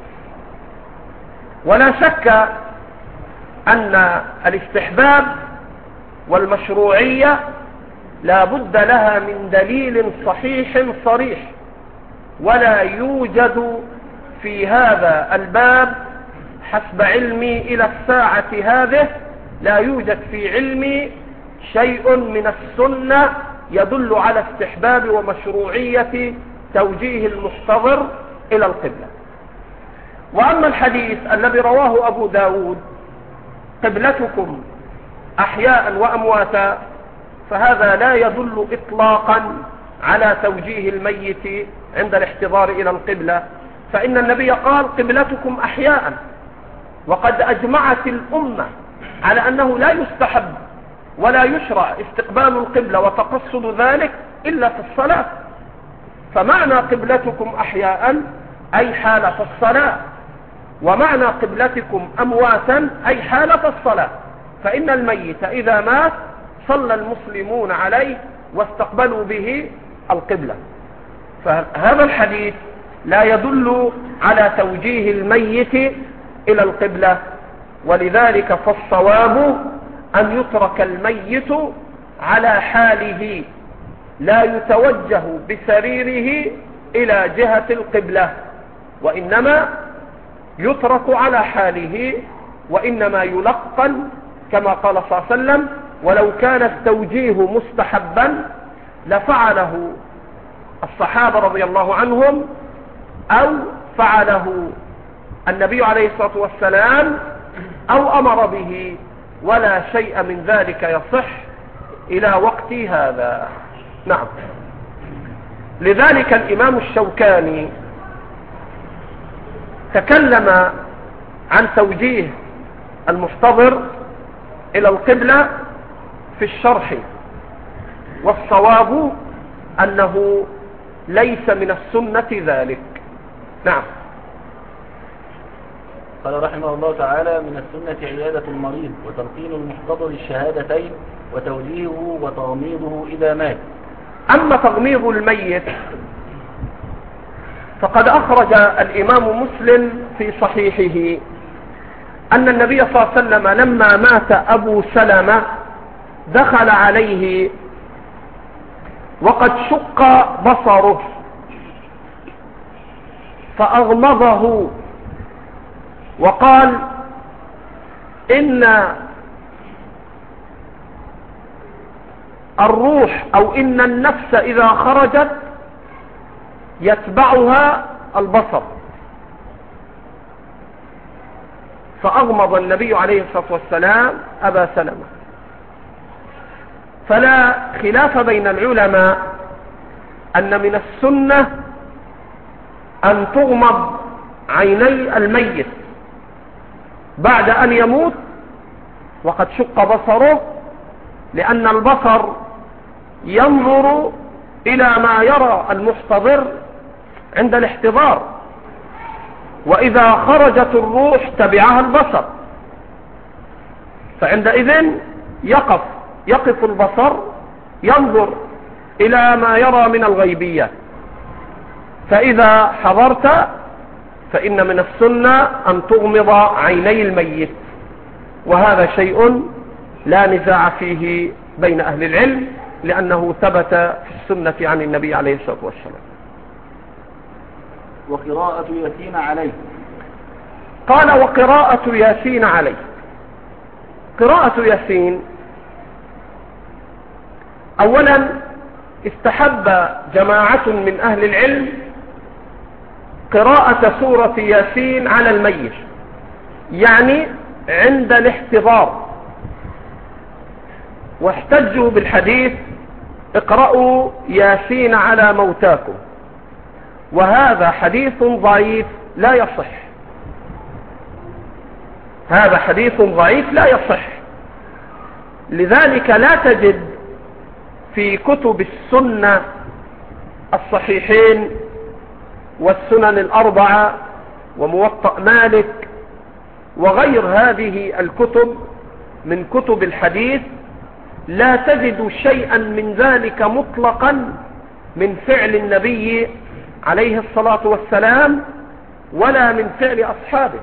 ولا شك أن الاستحباب والمشروعية لا بد لها من دليل صحيح صريح، ولا يوجد في هذا الباب حسب علمي إلى الساعة هذه لا يوجد في علمي شيء من السنة يدل على استحباب ومشروعية توجيه المحتضر إلى القبلة. وأما الحديث الذي رواه أبو داود قبلتكم أحياء وأمواتا، فهذا لا يدل إطلاقا على توجيه الميت عند الاحتضار إلى القبلة، فإن النبي قال قبلتكم أحياء، وقد أجمعت الأمة على أنه لا يستحب ولا يشرع استقبال القبلة وتقصد ذلك إلا في الصلاة. فمعنى قبلتكم أحياء أي حالة الصلاة، ومعنى قبلتكم أمواتا أي حالة الصلاة، فإن الميت إذا مات صلى المسلمون عليه واستقبلوا به القبلة. فهذا الحديث لا يدل على توجيه الميت إلى القبلة، ولذلك فالصواب أن يترك الميت على حاله لا يتوجه بسريره إلى جهة القبلة، وإنما يترك على حاله، وإنما يلقن كما قال صلى الله عليه وسلم ولو كان التوجيه مستحبا لفعله الصحابة رضي الله عنهم أو فعله النبي عليه الصلاة والسلام أو أمر به، ولا شيء من ذلك يصح إلى وقت هذا. نعم. لذلك الإمام الشوكاني تكلم عن توجيه المحتضر إلى القبلة في الشرح، والصواب أنه ليس من السنة ذلك. نعم. قال رحمه الله تعالى: من السنة عيادة المريض وتلقين المحتضر الشهادتين وتوجيهه وتغميضه إذا مات. أما تغميض الميت فقد أخرج الإمام مسلم في صحيحه أن النبي صلى الله عليه وسلم لما مات أبو سلمة دخل عليه وقد شق بصره فأغمضه وقال: إن الروح أو إن النفس إذا خرجت يتبعها البصر، فأغمض النبي عليه الصلاة والسلام أبا سلمة. فلا خلاف بين العلماء أن من السنة أن تغمض عيني الميت بعد أن يموت وقد شق بصره، لأن البصر ينظر إلى ما يرى المحتضر عند الاحتضار، وإذا خرجت الروح تبعها البصر، فعندئذ يقف البصر ينظر إلى ما يرى من الغيبيات. فإذا حضرت فإن من السنة أن تغمض عيني الميت، وهذا شيء لا نزاع فيه بين أهل العلم، لأنه ثبت في السنة عن النبي عليه الصلاة والسلام. وقراءة ياسين عليه. قال وقراءة ياسين عليه. قراءة ياسين أولا استحب جماعة من أهل العلم قراءة سورة ياسين على الميت، يعني عند الاحتضار، واحتجوا بالحديث اقرأوا ياسين على موتاكم، وهذا حديث ضعيف لا يصح. هذا حديث ضعيف لا يصح، لذلك لا تجد في كتب السنة الصحيحين والسنن الأربعة وموطأ مالك وغير هذه الكتب من كتب الحديث، لا تجد شيئا من ذلك مطلقا من فعل النبي عليه الصلاة والسلام ولا من فعل أصحابه،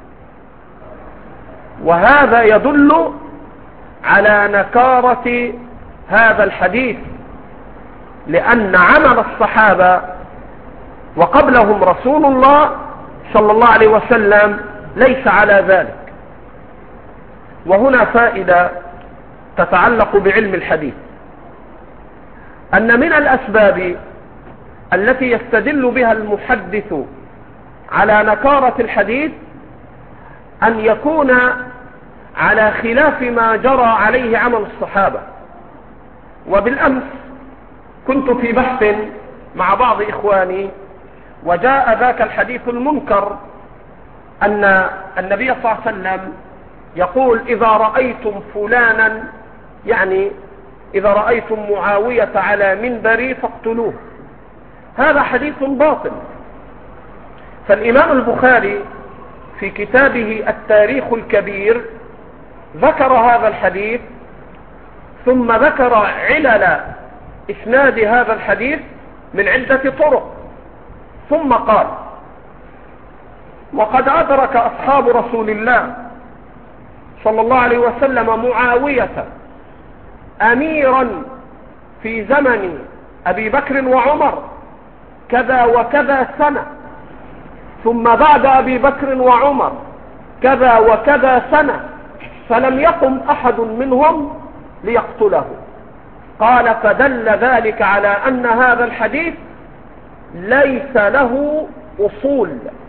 وهذا يدل على نكارة هذا الحديث، لأن عمل الصحابة وقبلهم رسول الله صلى الله عليه وسلم ليس على ذلك. وهنا فائدة تتعلق بعلم الحديث، أن من الأسباب التي يستدل بها المحدث على نكارة الحديث أن يكون على خلاف ما جرى عليه عمل الصحابة. وبالأمس كنت في بحث مع بعض إخواني، وجاء ذاك الحديث المنكر أن النبي صلى الله عليه وسلم يقول إذا رأيتم فلانا، يعني إذا رأيتم معاوية على منبري فاقتلوه. هذا حديث باطل. فالإمام البخاري في كتابه التاريخ الكبير ذكر هذا الحديث، ثم ذكر علل إسناد هذا الحديث من عدة طرق، ثم قال وقد أدرك أصحاب رسول الله صلى الله عليه وسلم معاوية أميرا في زمن أبي بكر وعمر كذا وكذا سنة، ثم بعد أبي بكر وعمر كذا وكذا سنة، فلم يقم أحد منهم ليقتله. قال فدل ذلك على أن هذا الحديث ليس له أصول.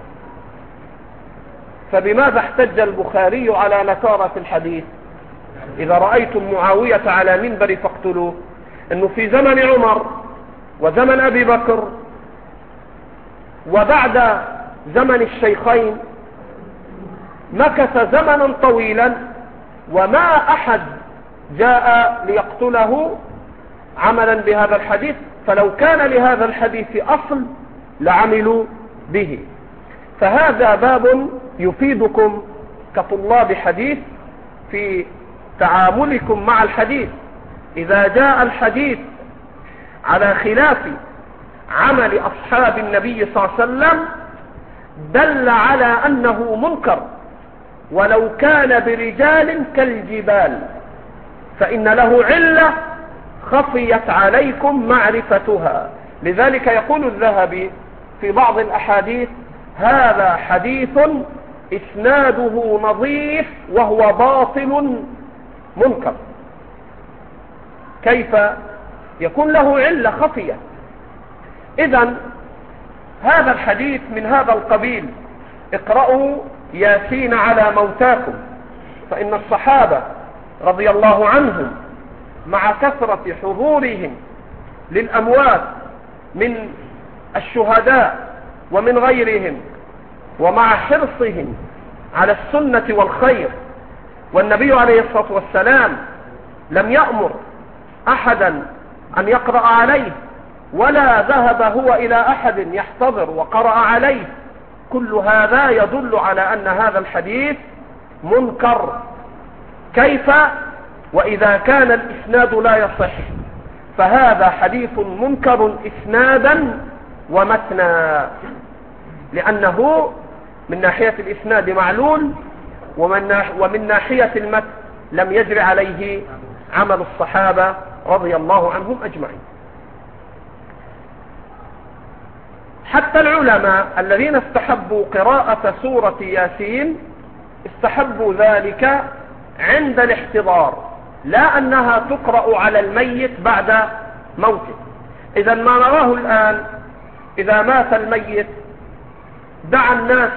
فبماذا احتج البخاري على نكارة الحديث؟ إذا رأيتم معاوية على منبر فاقتلوه، أنه في زمن عمر وزمن أبي بكر وبعد زمن الشيخين مكث زمنا طويلا وما أحد جاء ليقتله عملا بهذا الحديث، فلو كان لهذا الحديث أصل لعملوا به. فهذا باب يفيدكم كطلاب حديث في تعاملكم مع الحديث. إذا جاء الحديث على خلاف عمل أصحاب النبي صلى الله عليه وسلم دل على أنه منكر، ولو كان برجال كالجبال، فإن له علة خفيت عليكم معرفتها. لذلك يقول الذهبي في بعض الأحاديث هذا حديث إسناده نظيف وهو باطل منكر. كيف يكون له علة خفية؟ إذن هذا الحديث من هذا القبيل اقرأوا ياسين على موتاكم، فإن الصحابة رضي الله عنهم مع كثرة حضورهم للأموات من الشهداء ومن غيرهم، ومع حرصهم على السنة والخير، والنبي عليه الصلاة والسلام لم يأمر أحدا أن يقرأ عليه، ولا ذهب هو إلى أحد يحتضر وقرأ عليه. كل هذا يدل على أن هذا الحديث منكر. كيف وإذا كان الإسناد لا يصح؟ فهذا حديث منكر إسنادا ومتنا، لأنه من ناحية الإسناد معلول، ومن ناحية المتن لم يجري عليه عمل الصحابة رضي الله عنهم أجمعين. حتى العلماء الذين استحبوا قراءة سورة ياسين استحبوا ذلك عند الاحتضار، لا أنها تقرأ على الميت بعد موته. إذا ما نراه الآن، إذا مات الميت دعا الناس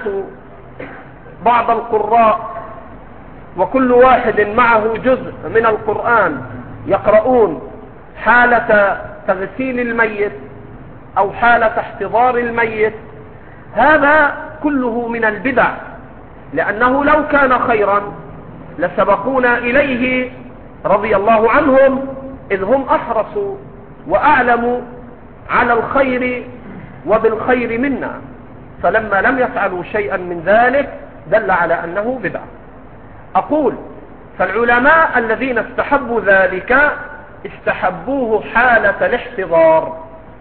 بعض القراء، وكل واحد معه جزء من القرآن يقرؤون حالة تغسيل الميت أو حالة احتضار الميت. هذا كله من البدع، لأنه لو كان خيرا لسبقونا إليه رضي الله عنهم، إذ هم أحرصوا وأعلموا على الخير وبالخير منا، فلما لم يفعلوا شيئا من ذلك دل على أنه بدعة. أقول فالعلماء الذين استحبوا ذلك استحبوه حالة الاحتضار.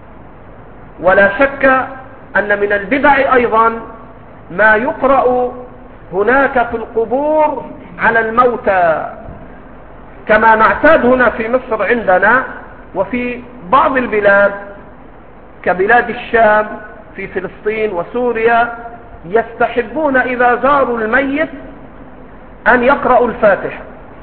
ولا شك أن من البدع أيضا ما يقرأ هناك في القبور على الموتى، كما نعتاد هنا في مصر عندنا وفي بعض البلاد كبلاد الشام في فلسطين وسوريا، يستحبون إذا زاروا الميت أن يقرأوا الفاتحة،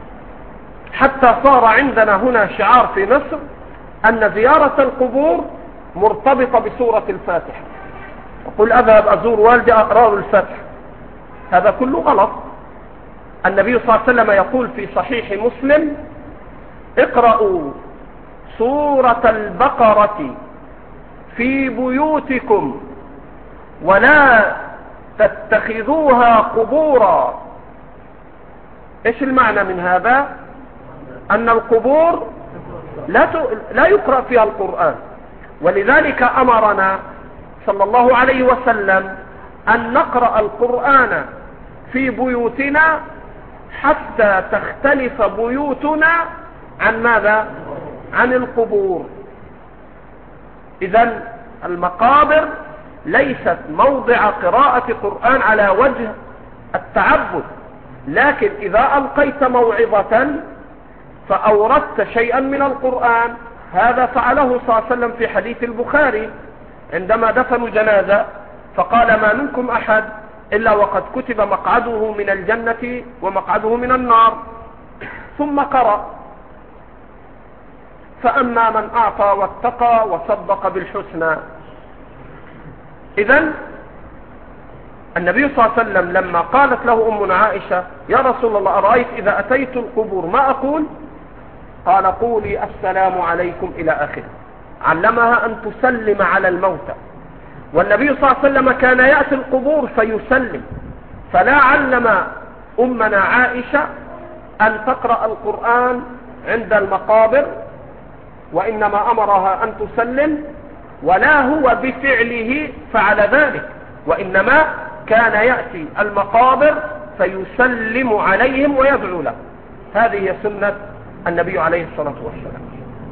حتى صار عندنا هنا شعار في مصر أن زيارة القبور مرتبطة بسورة الفاتحة. أقول أذهب أزور والدي أقرأ الفاتحة، هذا كله غلط. النبي صلى الله عليه وسلم يقول في صحيح مسلم: اقرأوا سورة البقرة في بيوتكم ولا تتخذوها قبورا. ايش المعنى من هذا؟ أن القبور لا يقرأ فيها القرآن، ولذلك أمرنا صلى الله عليه وسلم أن نقرأ القرآن في بيوتنا حتى تختلف بيوتنا عن ماذا؟ عن القبور. إذن المقابر ليست موضع قراءة قرآن على وجه التعبد، لكن إذا ألقيت موعظة فأوردت شيئا من القرآن، هذا فعله صلى الله عليه وسلم في حديث البخاري عندما دفنوا جنازة، فقال: ما منكم أحد إلا وقد كتب مقعده من الجنة ومقعده من النار. ثم قرأ: فأما من أعطى واتقى وصدق بالحسنى. إذن النبي صلى الله عليه وسلم لما قالت له أمنا عائشة: يا رسول الله، أرأيت إذا أتيت القبور ما أقول؟ قال: قولي السلام عليكم إلى آخره. علمها أن تسلم على الموتى، والنبي صلى الله عليه وسلم كان يأتي القبور فيسلم، فلا علم أمنا عائشة أن تقرأ القرآن عند المقابر، وإنما أمرها أن تسلم، ولا هو بفعله فعل ذلك، وإنما كان يأتي المقابر فيسلم عليهم ويدعو له. هذه هي سنة النبي عليه الصلاة والسلام.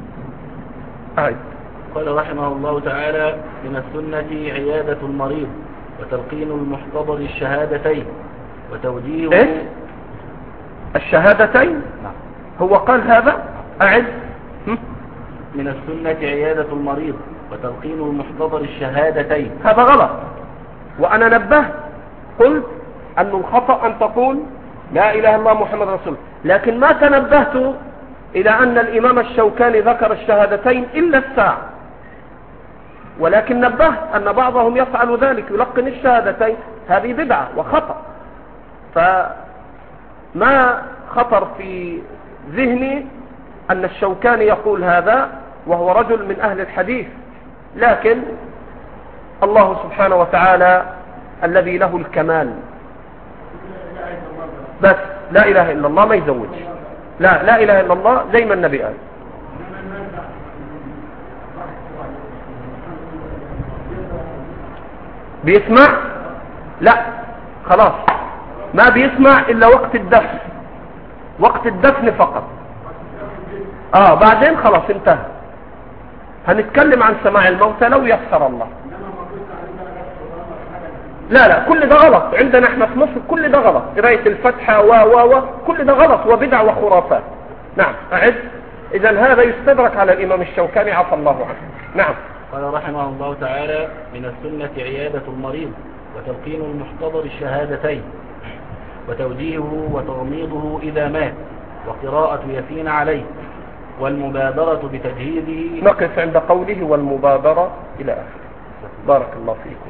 قال رحمه الله تعالى: من السنة عيادة المريض وتلقين المحتضر الشهادتين وتوجيه. إيه؟ الشهادتين؟ هو قال هذا؟ أعد. من السنة عيادة المريض وتلقين المحتضر الشهادتين. هذا غلط، وأنا نبهت قلت أن الخطأ أن تقول لا إله إلا الله محمد رسول، لكن ما تنبهت إلى أن الإمام الشوكاني ذكر الشهادتين إلا الساعة. ولكن نبهت أن بعضهم يفعل ذلك، يلقن الشهادتين، هذه بدعة وخطأ. فما خطر في ذهني أن الشوكاني يقول هذا وهو رجل من أهل الحديث، لكن الله سبحانه وتعالى الذي له الكمال، بس لا إله إلا الله ما يزوجش، لا إله إلا الله زي ما النبي قال. بيسمع؟ لا خلاص، ما بيسمع إلا وقت الدفن، وقت الدفن فقط. بعدين خلاص انتهى. هنتكلم عن سماع الموتى لو يسر الله. لا كل ده غلط عندنا احنا في مصر، كل ده غلط، قراية الفتحة كل ده غلط وبدع وخرافات. نعم أعد. إذا هذا يستدرك على الإمام الشوكاني عفى الله عنه. نعم. قال رحمه الله تعالى: من السنة عيادة المريض وتلقين المحتضر الشهادتين وتوجيهه وتغميضه إذا مات وقراءة ياسين عليه والمبادرة بتجهيزه. نقف عند قوله والمبادرة إلى آخره. بارك الله فيكم.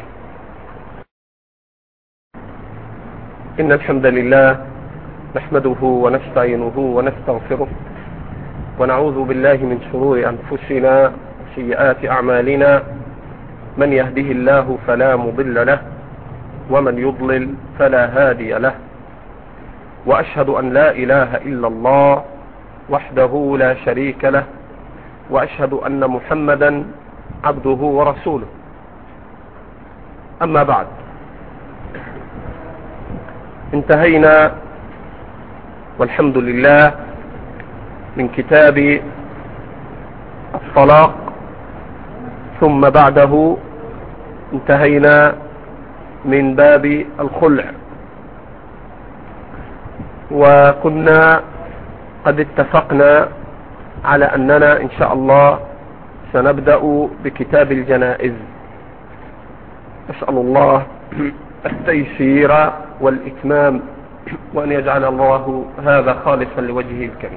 إن الحمد لله نحمده ونستعينه ونستغفره ونعوذ بالله من شرور أنفسنا وسيئات أعمالنا، من يهده الله فلا مضل له ومن يضلل فلا هادي له، وأشهد أن لا إله إلا الله وحده لا شريك له، وأشهد أن محمدا عبده ورسوله. أما بعد، انتهينا والحمد لله من كتاب الطلاق، ثم بعده انتهينا من باب الخلع، وكنا قد اتفقنا على أننا إن شاء الله سنبدأ بكتاب الجنائز. أسأل الله التيسير والإتمام، وأن يجعل الله هذا خالصا لوجهه الكريم.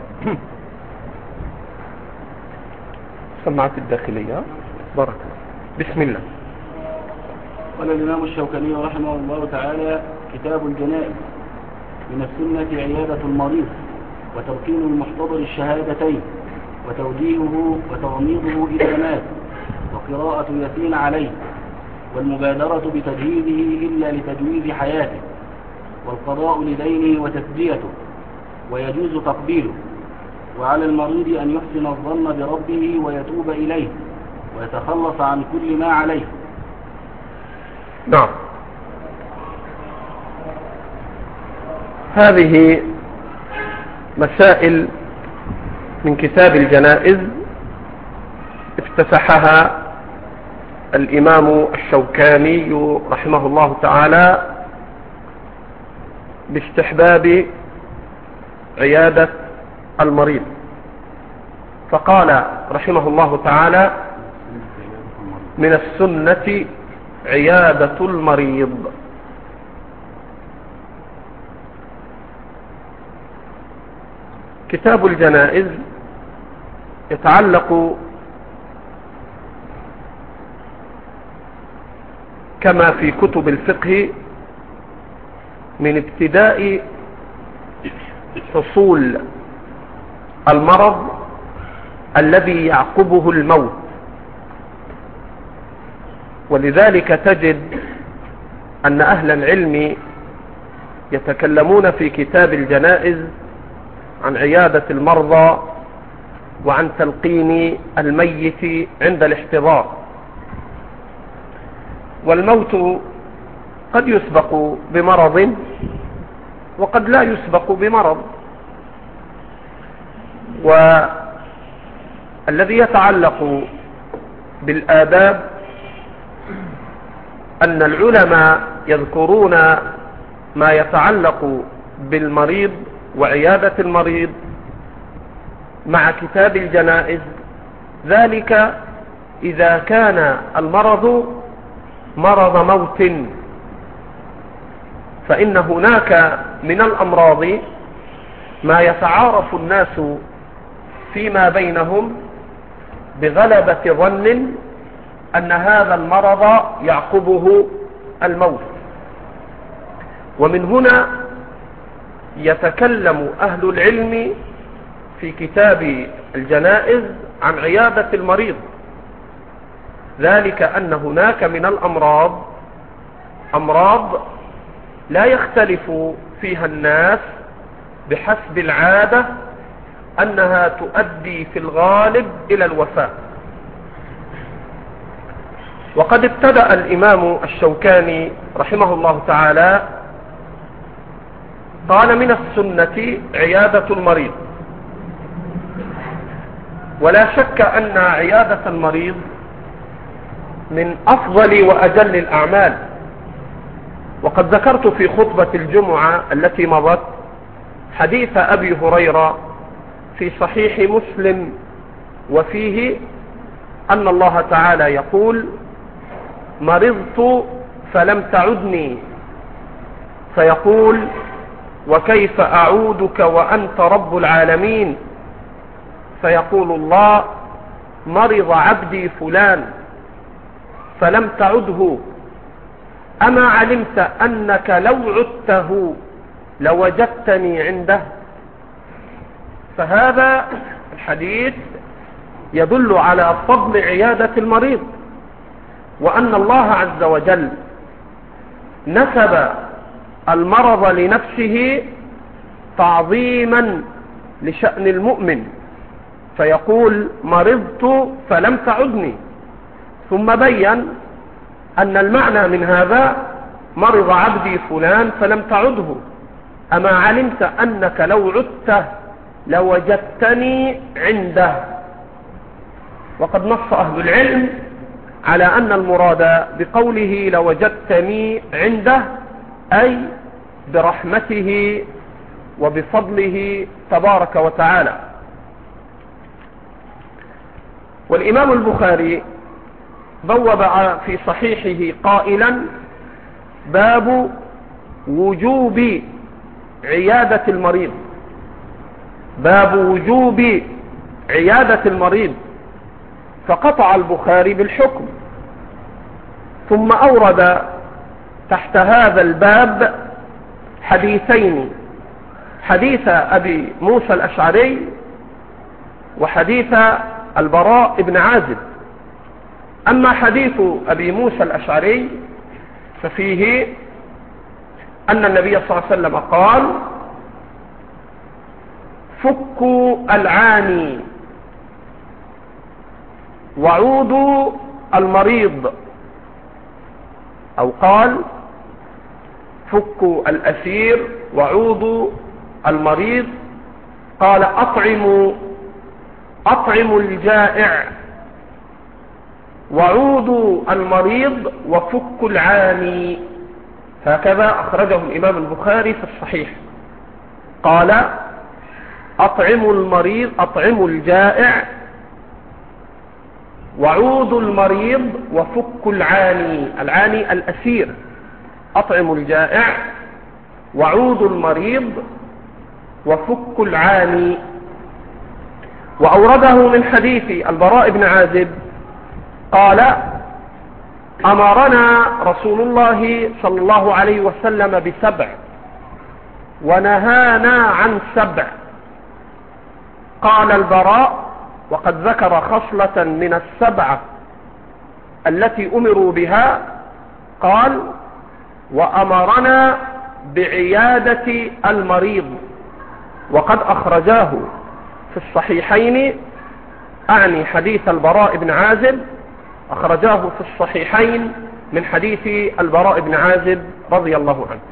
سمعت الداخلية. بارك الله. بسم الله. قال الإمام الشوكاني رحمه الله تعالى: كتاب الجنائز. من السنة عيادة المريض وتلقين المحتضر الشهادتين وتوجيهه وتغميضه إذا مات وقراءة ياسين عليه والمبادرة بتجهيزه إلا لتجويز حياته والقضاء لدينه وتسديته، ويجوز تقبيله. وعلى المريض أن يحسن الظن بربه ويتوب إليه ويتخلص عن كل ما عليه. نعم. هذه مسائل من كتاب الجنائز افتتحها الإمام الشوكاني رحمه الله تعالى باستحباب عيادة المريض، فقال رحمه الله تعالى: من السنة عيادة المريض. كتاب الجنائز يتعلق كما في كتب الفقه من ابتداء حصول المرض الذي يعقبه الموت، ولذلك تجد أن أهل العلم يتكلمون في كتاب الجنائز عن عيادة المرضى وعن تلقين الميت عند الاحتضار. والموت قد يسبق بمرض وقد لا يسبق بمرض، والذي يتعلق بالآداب أن العلماء يذكرون ما يتعلق بالمريض وعيادة المريض مع كتاب الجنائز، ذلك إذا كان المرض مرض موت، فإن هناك من الأمراض ما يتعارف الناس فيما بينهم بغلبة ظن أن هذا المرض يعقبه الموت. ومن هنا يتكلم أهل العلم في كتاب الجنائز عن عيادة المريض، ذلك أن هناك من الأمراض أمراض لا يختلف فيها الناس بحسب العادة أنها تؤدي في الغالب إلى الوفاة. وقد ابتدأ الإمام الشوكاني رحمه الله تعالى قال: من السنة عيادة المريض. ولا شك أن عيادة المريض من أفضل وأجل الأعمال. وقد ذكرت في خطبة الجمعة التي مضت حديث أبي هريرة في صحيح مسلم، وفيه أن الله تعالى يقول: مرضت فلم تعدني، فيقول: وكيف أعودك وأنت رب العالمين؟ فيقول الله: مرض عبدي فلان فلم تعده، أما علمت أنك لو عدته لوجدتني عنده؟ فهذا الحديث يدل على فضل عيادة المريض، وأن الله عز وجل نسب المرض لنفسه تعظيما لشأن المؤمن، فيقول: مرضت فلم تعدني، ثم بين أن المعنى من هذا: مرض عبدي فلان فلم تعده، أما علمت أنك لو عدته لوجدتني عنده. وقد نص أهل العلم على أن المراد بقوله لوجدتني عنده أي برحمته وبفضله تبارك وتعالى. والإمام البخاري بوب في صحيحه قائلا: باب وجوب عيادة المريض. باب وجوب عيادة المريض، فقطع البخاري بالحكم، ثم أورد تحت هذا الباب حديثين: حديث أبي موسى الأشعري وحديث البراء بن عازب. أما حديث أبي موسى الأشعري ففيه أن النبي صلى الله عليه وسلم قال: فكوا العاني وعودوا المريض، أو قال: فكوا الأسير وعودوا المريض. قال: أطعموا الجائع وعودوا المريض وفكوا العاني. هكذا أخرجه الإمام البخاري في الصحيح. قال: أطعموا المريض، أطعموا الجائع وعودوا المريض وفكوا العاني. العاني الأسير. أطعموا الجائع وعودوا المريض وفكوا العاني. وأورده من حديث البراء بن عازب قال: أمرنا رسول الله صلى الله عليه وسلم ب7 ونهانا عن 7. قال البراء: وقد ذكر خصلة من 7 التي أمروا بها، قال: وأمرنا بعيادة المريض. وقد أخرجاه في الصحيحين، أعني حديث البراء بن عازب، أخرجاه في الصحيحين من حديث البراء بن عازب رضي الله عنه.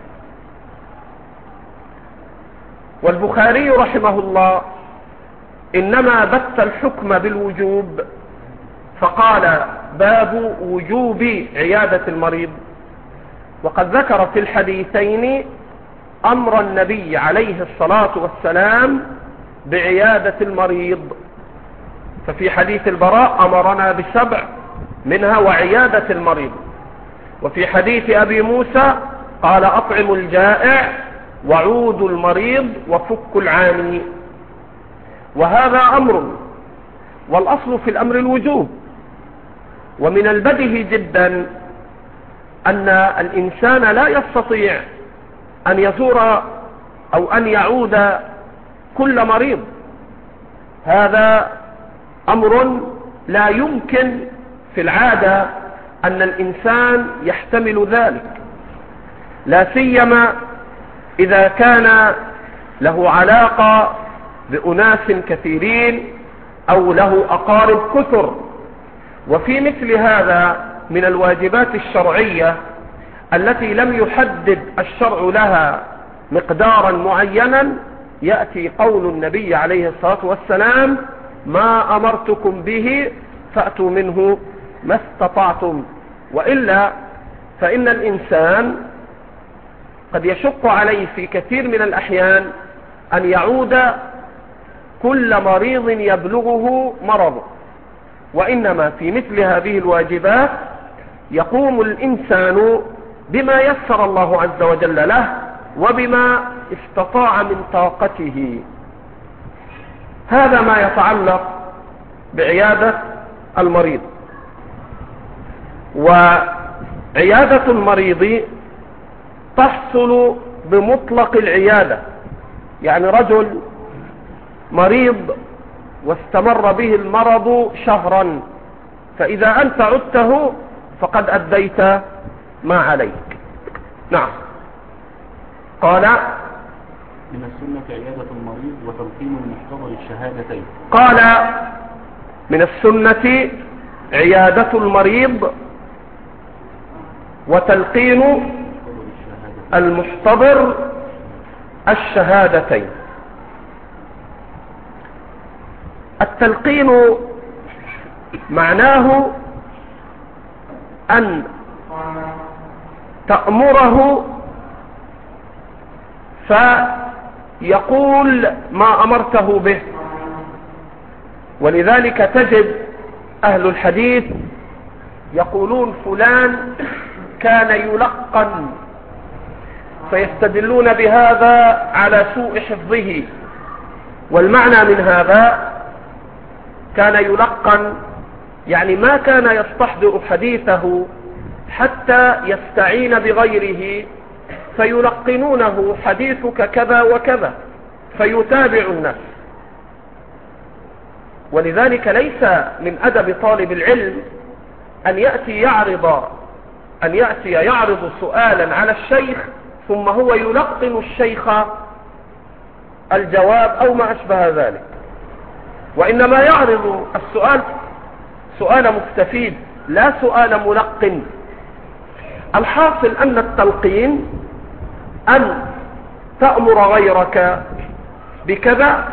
والبخاري رحمه الله إنما بث الحكم بالوجوب، فقال: باب وجوب عيادة المريض. وقد ذكر في الحديثين أمر النبي عليه الصلاة والسلام بعيادة المريض. ففي حديث البراء أمرنا ب7 منها وعيادة المريض، وفي حديث أبي موسى قال: أطعموا الجائع وعودوا المريض وفكوا العاني. وهذا أمر، والأصل في الأمر الوجوب، ومن البديهي جدا أن الإنسان لا يستطيع أن يزور أو أن يعود كل مريض. هذا أمر لا يمكن في العادة أن الإنسان يحتمل ذلك، لا سيما إذا كان له علاقة بأناس كثيرين أو له أقارب كثر. وفي مثل هذا من الواجبات الشرعية التي لم يحدد الشرع لها مقدارا معينا يأتي قول النبي عليه الصلاة والسلام: ما أمرتكم به فأتوا منه ما استطعتم. وإلا فإن الإنسان قد يشق عليه في كثير من الأحيان أن يعود كل مريض يبلغه مرضه، وإنما في مثل هذه الواجبات يقوم الإنسان بما يسر الله عز وجل له وبما استطاع من طاقته. هذا ما يتعلق بعيادة المريض. وعيادة المريض تحصل بمطلق العيادة، يعني رجل مريض واستمر به المرض شهرا، فإذا أنت عدته فقد أديت ما عليك. نعم. قال: من السنة عيادة المريض وتلقين المحتضر الشهادتين. قال: من السنة عيادة المريض وتلقين المحتضر الشهادتين. التلقين معناه أن تأمره فيقول ما أمرته به. ولذلك تجد أهل الحديث يقولون فلان كان يلقن، فيستدلون بهذا على سوء حفظه. والمعنى من هذا كان يلقن يعني ما كان يستحضر حديثه حتى يستعين بغيره فيلقنونه: حديثك كذا وكذا، فيتابع الناس. ولذلك ليس من أدب طالب العلم أن يأتي يعرض سؤالا على الشيخ ثم هو يلقن الشيخ الجواب أو ما أشبه ذلك، وإنما يعرض السؤال سؤال مستفيد لا سؤال ملقن. الحاصل أن التلقين أن تأمر غيرك بكذا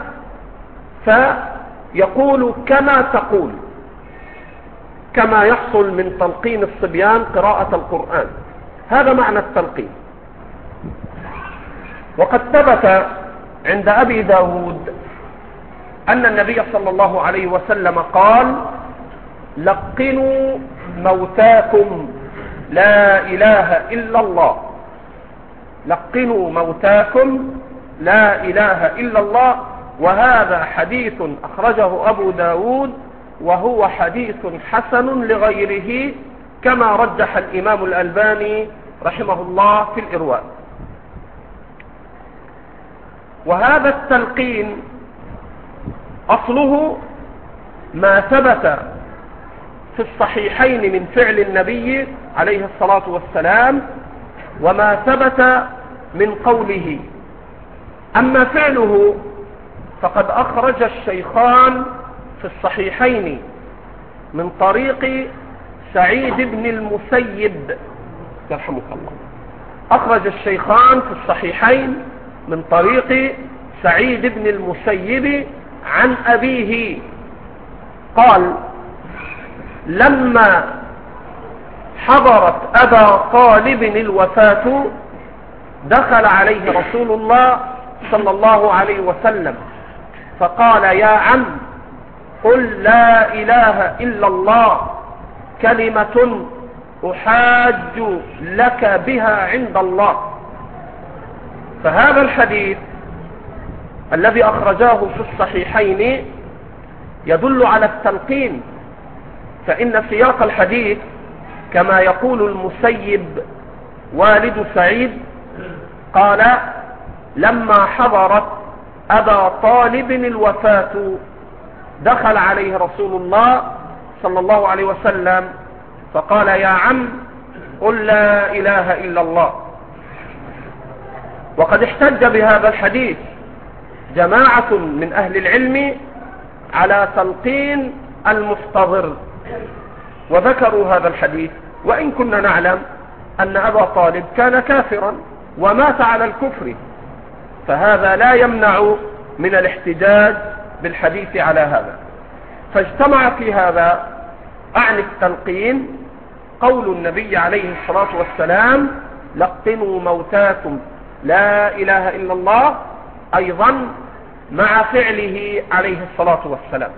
فيقول كما تقول، كما يحصل من تلقين الصبيان قراءة القرآن. هذا معنى التلقين. وقد ثبت عند أبي داود أن النبي صلى الله عليه وسلم قال: لقنوا موتاكم لا إله إلا الله. لقنوا موتاكم لا إله إلا الله. وهذا حديث أخرجه أبو داود وهو حديث حسن لغيره، كما رجح الإمام الألباني رحمه الله في الإرواء. وهذا التلقين أصله ما ثبت في الصحيحين من فعل النبي عليه الصلاة والسلام وما ثبت من قوله. أما فعله فقد أخرج الشيخان في الصحيحين من طريق سعيد بن المسيب يرحمك الله. أخرج الشيخان في الصحيحين من طريق سعيد بن المسيب عن أبيه قال: لما حضرت أبا طالب الوفاة دخل عليه رسول الله صلى الله عليه وسلم فقال: يا عم، قل لا إله إلا الله، كلمة أحاج لك بها عند الله. فهذا الحديث الذي أخرجاه في الصحيحين يدل على التلقين، فإن سياق الحديث كما يقول المسيب والد سعيد قال: لما حضرت أبا طالب الوفاة دخل عليه رسول الله صلى الله عليه وسلم فقال: يا عم قل لا إله إلا الله. وقد احتج بهذا الحديث جماعة من أهل العلم على تلقين المحتضر، وذكروا هذا الحديث، وإن كنا نعلم أن أبا طالب كان كافرا ومات على الكفر، فهذا لا يمنع من الاحتجاج بالحديث على هذا. فاجتمع في هذا عن التلقين قول النبي عليه الصلاة والسلام: لقنوا موتاكم لا إله إلا الله، أيضا مع فعله عليه الصلاة والسلام.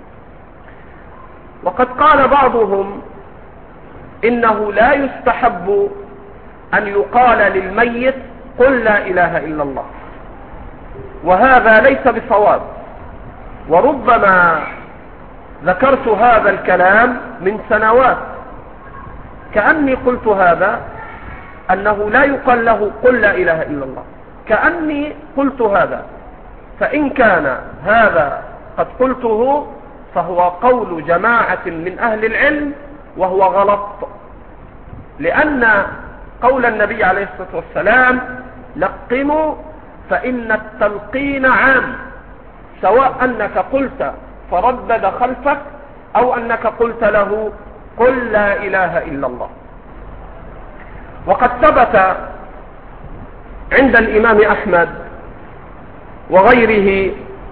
وقد قال بعضهم إنه لا يستحب أن يقال للميت قل لا إله إلا الله، وهذا ليس بصواب. وربما ذكرت هذا الكلام من سنوات، كأني قلت هذا أنه لا يقال له قل لا إله إلا الله، كأني قلت هذا. فإن كان هذا قد قلته فهو قول جماعة من أهل العلم وهو غلط، لأن قول النبي عليه الصلاة والسلام لقنوا، فإن التلقين عام، سواء أنك قلت فردد خلفك أو أنك قلت له قل لا إله إلا الله. وقد ثبت عند الإمام أحمد وغيره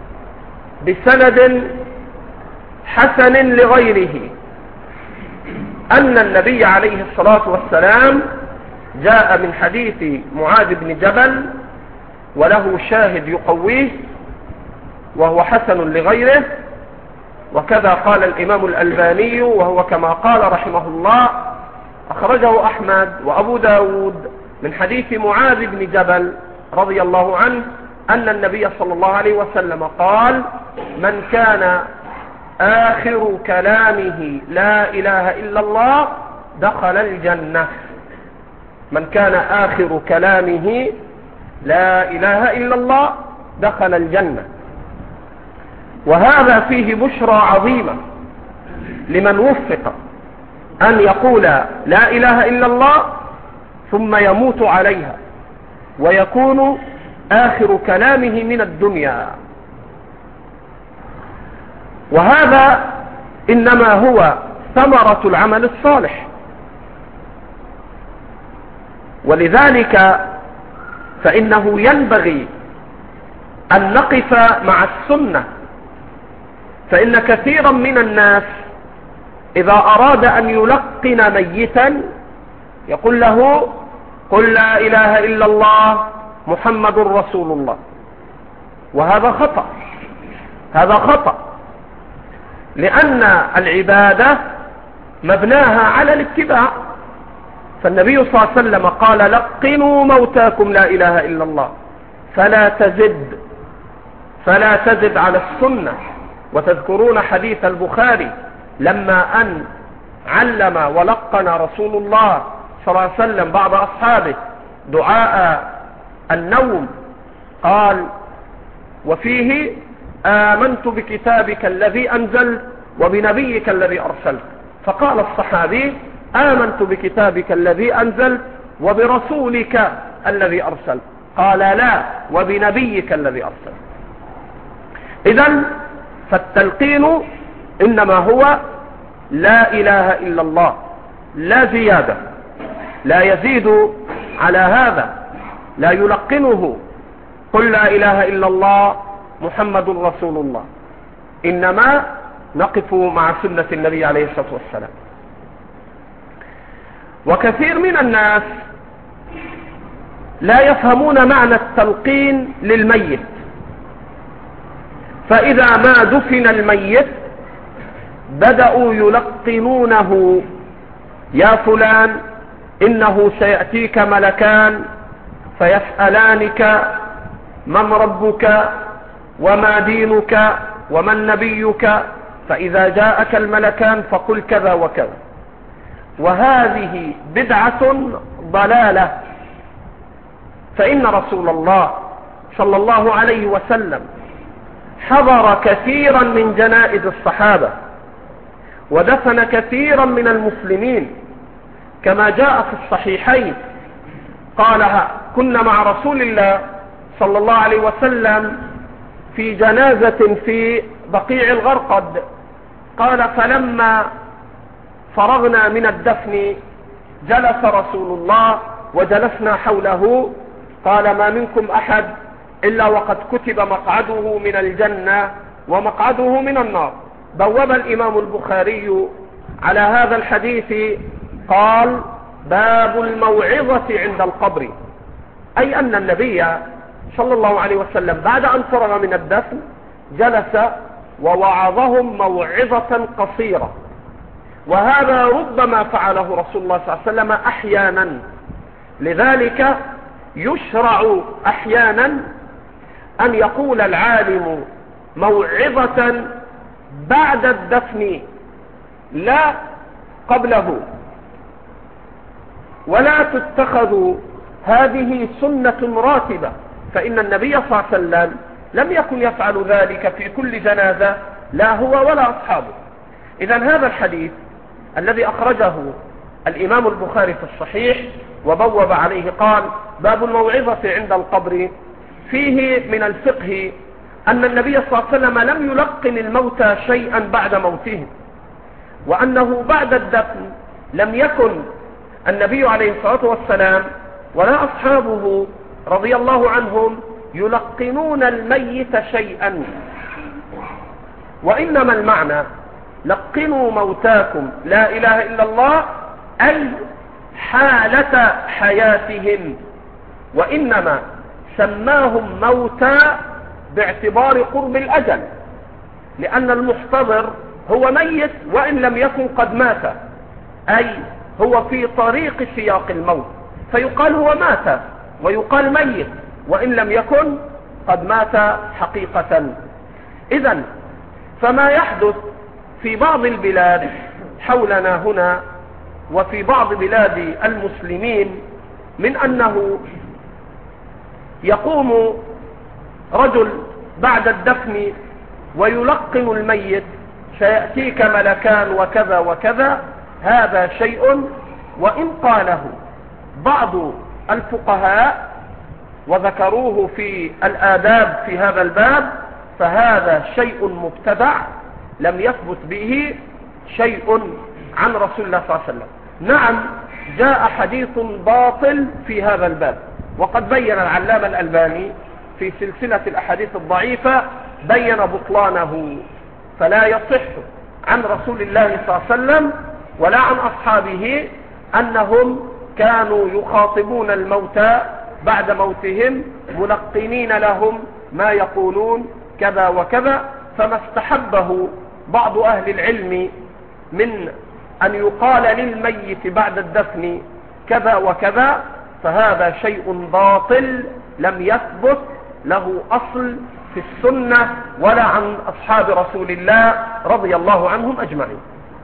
بسند حسن لغيره أن النبي عليه الصلاة والسلام جاء من حديث معاذ بن جبل، وله شاهد يقويه وهو حسن لغيره، وكذا قال الإمام الألباني، وهو كما قال رحمه الله: أخرجه أحمد وأبو داود من حديث معاذ بن جبل رضي الله عنه أن النبي صلى الله عليه وسلم قال: من كان آخر كلامه لا إله إلا الله دخل الجنة. من كان آخر كلامه لا إله إلا الله دخل الجنة. وهذا فيه بشرى عظيمة لمن وفق أن يقول لا إله إلا الله ثم يموت عليها ويكون آخر كلامه من الدنيا. وهذا إنما هو ثمرة العمل الصالح، ولذلك فإنه ينبغي أن نقف مع السنة، فإن كثيرا من الناس إذا أراد أن يلقن ميتا يقول له قل لا إله إلا الله محمد رسول الله، وهذا خطأ. هذا خطأ، لأن العبادة مبناها على الاتباع. فالنبي صلى الله عليه وسلم قال: لقنوا موتاكم لا إله إلا الله، فلا تزد على السنة. وتذكرون حديث البخاري لما أن علم ولقن رسول الله صلى الله عليه وسلم بعض أصحابه دعاء النوم، قال: وفيه آمنت بكتابك الذي أنزلت وبنبيك الذي أرسلت. فقال الصحابي: آمنت بكتابك الذي أنزلت وبرسولك الذي أرسلت. قال: لا، وبنبيك الذي أرسلت. إذن فالتلقين إنما هو لا إله إلا الله، لا زيادة، لا يزيد على هذا، لا يلقنه قل لا إله إلا الله محمد رسول الله، إنما نقف مع سنة النبي عليه الصلاة والسلام. وكثير من الناس لا يفهمون معنى التلقين للميت، فإذا ما دفن الميت بدأوا يلقنونه: يا فلان إنه سيأتيك ملكان فيسألانك من ربك وما دينك ومن نبيك فإذا جاءك الملكان فقل كذا وكذا. وهذه بدعة ضلالة، فإن رسول الله صلى الله عليه وسلم حضر كثيرا من جنائز الصحابة ودفن كثيرا من المسلمين، كما جاء في الصحيحين قالها: كنا مع رسول الله صلى الله عليه وسلم في جنازة في بقيع الغرقد، قال: فلما فرغنا من الدفن جلس رسول الله وجلسنا حوله، قال: ما منكم أحد إلا وقد كتب مقعده من الجنة ومقعده من النار. بوب الإمام البخاري على هذا الحديث قال: باب الموعظة عند القبر، أي أن النبي صلى الله عليه وسلم بعد أن فرغ من الدفن جلس ووعظهم موعظة قصيرة، وهذا ربما فعله رسول الله صلى الله عليه وسلم أحيانا. لذلك يشرع أحيانا أن يقول العالم موعظة بعد الدفن لا قبله، ولا تتخذ هذه سنة راتبة، فإن النبي صلى الله عليه وسلم لم يكن يفعل ذلك في كل جنازة، لا هو ولا أصحابه. إذن هذا الحديث الذي أخرجه الإمام البخاري في الصحيح وبوب عليه قال: باب الموعظة عند القبر، فيه من الفقه أن النبي صلى الله عليه وسلم لم يلقن الموتى شيئا بعد موتهم، وأنه بعد الدفن لم يكن النبي عليه الصلاة والسلام ولا أصحابه رضي الله عنهم يلقنون الميت شيئا، وإنما المعنى: لقنوا موتاكم لا إله إلا الله، أي حالة حياتهم، وإنما سماهم موتى باعتبار قرب الأجل، لأن المحتضر هو ميت وإن لم يكن قد مات، أي هو في طريق سياق الموت، فيقال هو مات ويقال ميت وإن لم يكن قد مات حقيقة. إذن فما يحدث في بعض البلاد حولنا هنا وفي بعض بلاد المسلمين من أنه يقوم رجل بعد الدفن ويلقن الميت: سيأتيك ملكان وكذا وكذا. هذا شيء وإن قاله بعض الفقهاء وذكروه في الآداب في هذا الباب، فهذا شيء مبتدع لم يثبت به شيء عن رسول الله صلى الله عليه وسلم. نعم، جاء حديث باطل في هذا الباب، وقد بين العلامة الألباني في سلسلة الأحاديث الضعيفة بين بطلانه، فلا يصح عن رسول الله صلى الله عليه وسلم ولا عن أصحابه أنهم كانوا يخاطبون الموتى بعد موتهم ملقنين لهم ما يقولون كذا وكذا. فما استحبه بعض أهل العلم من أن يقال للميت بعد الدفن كذا وكذا، فهذا شيء باطل لم يثبت له أصل في السنة ولا عن أصحاب رسول الله رضي الله عنهم أجمعين.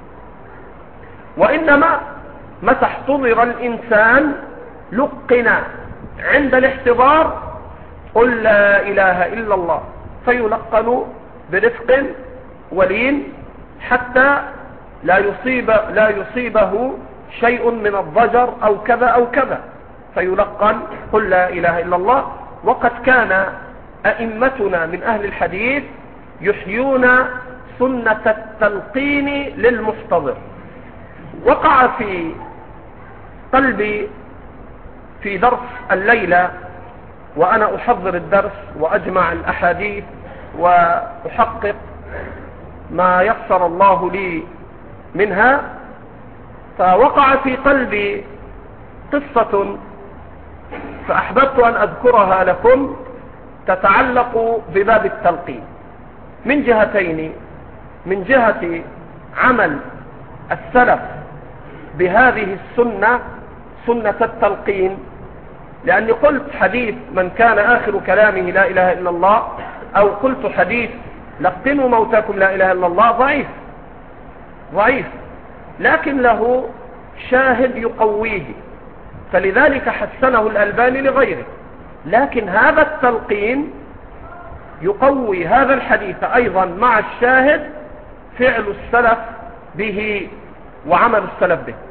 وإنما متى احتضر الإنسان لقن عند الاحتضار: قل لا إله إلا الله، فيلقن برفق ولين حتى لا يصيبه شيء من الضجر أو كذا أو كذا، فيلقن: قل لا إله إلا الله. وقد كان أئمتنا من أهل الحديث يحيون سنة التلقين للمحتضر. وقع في قلبي في درس الليلة وأنا أحضر الدرس وأجمع الأحاديث وأحقق ما يسر الله لي منها، فوقع في قلبي قصة فأحببت أن أذكرها لكم تتعلق بباب التلقين من جهتين: من جهة عمل السلف بهذه السنة، سنة التلقين، لأني قلت حديث من كان آخر كلامه لا إله إلا الله، أو قلت حديث لقنوا موتاكم لا إله إلا الله ضعيف، لكن له شاهد يقويه، فلذلك حسنه الألباني لغيره. لكن هذا التلقين يقوي هذا الحديث أيضا مع الشاهد فعل السلف به وعمل السلف به.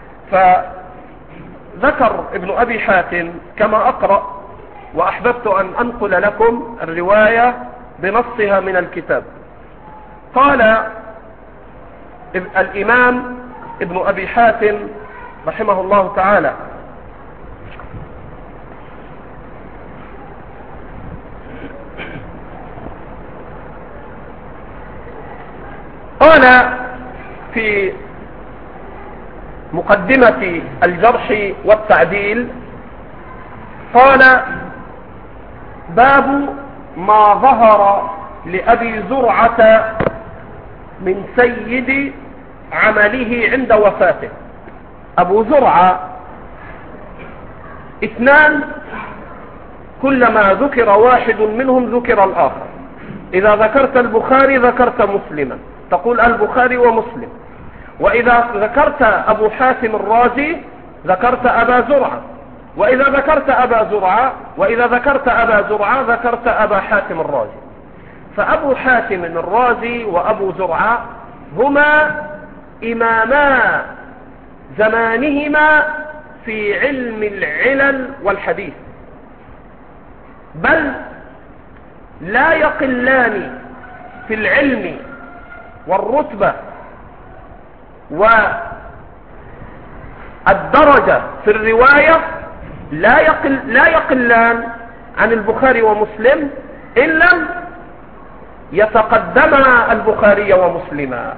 فذكر ابن أبي حاتم كما أقرأ، وأحببت أن أنقل لكم الرواية بنصها من الكتاب. قال الإمام ابن أبي حاتم رحمه الله تعالى: قال في مقدمة الجرح والتعديل، قال: باب ما ظهر لأبي زرعة من سيد عمله عند وفاته. أبو زرعة اثنان، كلما ذكر واحد منهم ذكر الآخر. إذا ذكرت البخاري ذكرت مسلما، تقول البخاري ومسلم. وإذا ذكرت أبو حاتم الرازي ذكرت أبا زرعة، وإذا ذكرت أبا زرعة ذكرت أبا حاتم الرازي. فأبو حاتم الرازي وأبو زرعة هما إماما زمانهما في علم العلل والحديث، بل لا يقلان في العلم والرتبة والدرجة في الرواية، لا يقلان عن البخاري ومسلم إن لم يتقدما البخاري ومسلما.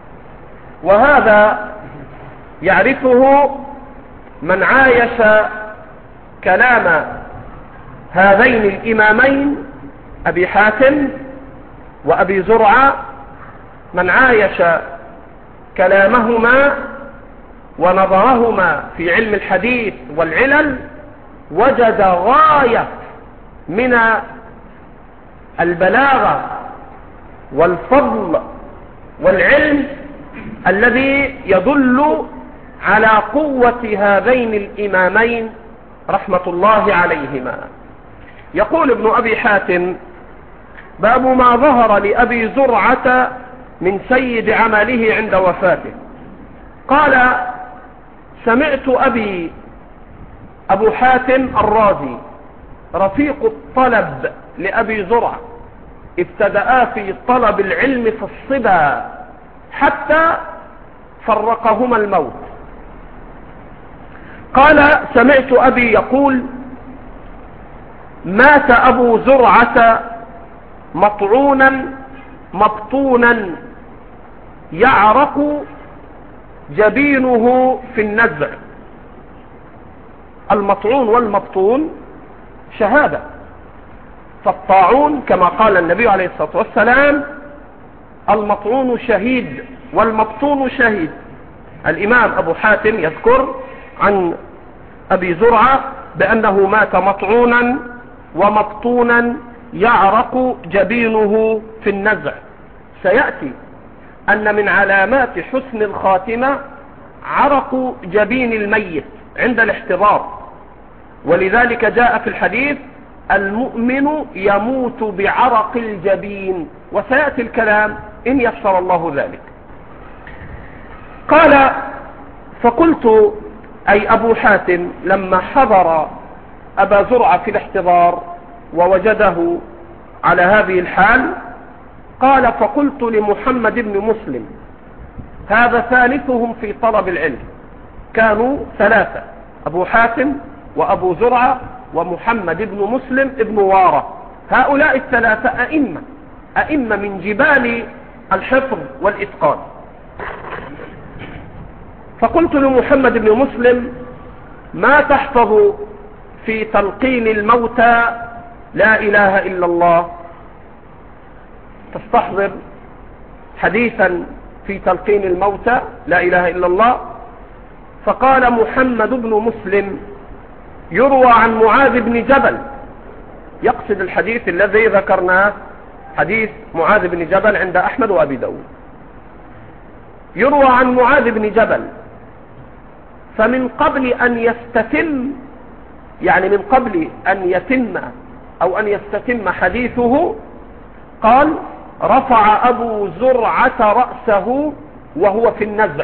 وهذا يعرفه من عايش كلام هذين الإمامين أبي حاتم وأبي زرعة، من عايش كلامهما ونظرهما في علم الحديث والعلل وجد غاية من البلاغة والفضل والعلم الذي يدل على قوة هذين الإمامين رحمة الله عليهما. يقول ابن أبي حاتم: باب ما ظهر لأبي زرعة من سيد عمله عند وفاته. قال: سمعت أبو حاتم الرازي رفيق الطلب لأبي زرعة، ابتدأ في طلب العلم في الصبا حتى فرقهما الموت. قال: سمعت أبي يقول: مات أبو زرعة مطعونا مبطونا يعرق جبينه في النزع. المطعون والمبطون شهادة، فالطاعون كما قال النبي عليه الصلاة والسلام: المطعون شهيد والمبطون شهيد. الإمام أبو حاتم يذكر عن أبي زرعة بأنه مات مطعونا ومبطونا يعرق جبينه في النزع. سيأتي أن من علامات حسن الخاتمة عرق جبين الميت عند الاحتضار، ولذلك جاء في الحديث: المؤمن يموت بعرق الجبين، وسيأتي الكلام إن يسر الله ذلك. قال: فقلت، أي أبو حاتم لما حضر أبا زرعة في الاحتضار ووجده على هذه الحال، قال: فقلت لمحمد بن مسلم، هذا ثالثهم في طلب العلم، كانوا ثلاثة: أبو حاتم وأبو زرعة ومحمد بن مسلم ابن وارة. هؤلاء الثلاثة أئمة من جبال الحفظ والإتقان. فقلت لمحمد بن مسلم: ما تحفظ في تلقين الموتى لا إله إلا الله؟ تستحضر حديثا في تلقين الموتى لا إله إلا الله؟ فقال محمد بن مسلم: يروى عن معاذ بن جبل، يقصد الحديث الذي ذكرناه حديث معاذ بن جبل عند أحمد وأبي داود. يروى عن معاذ بن جبل فمن قبل أن يستتم، يعني من قبل أن يتم أو أن يستتم حديثه، قال: رفع أبو زرعة رأسه وهو في النزع.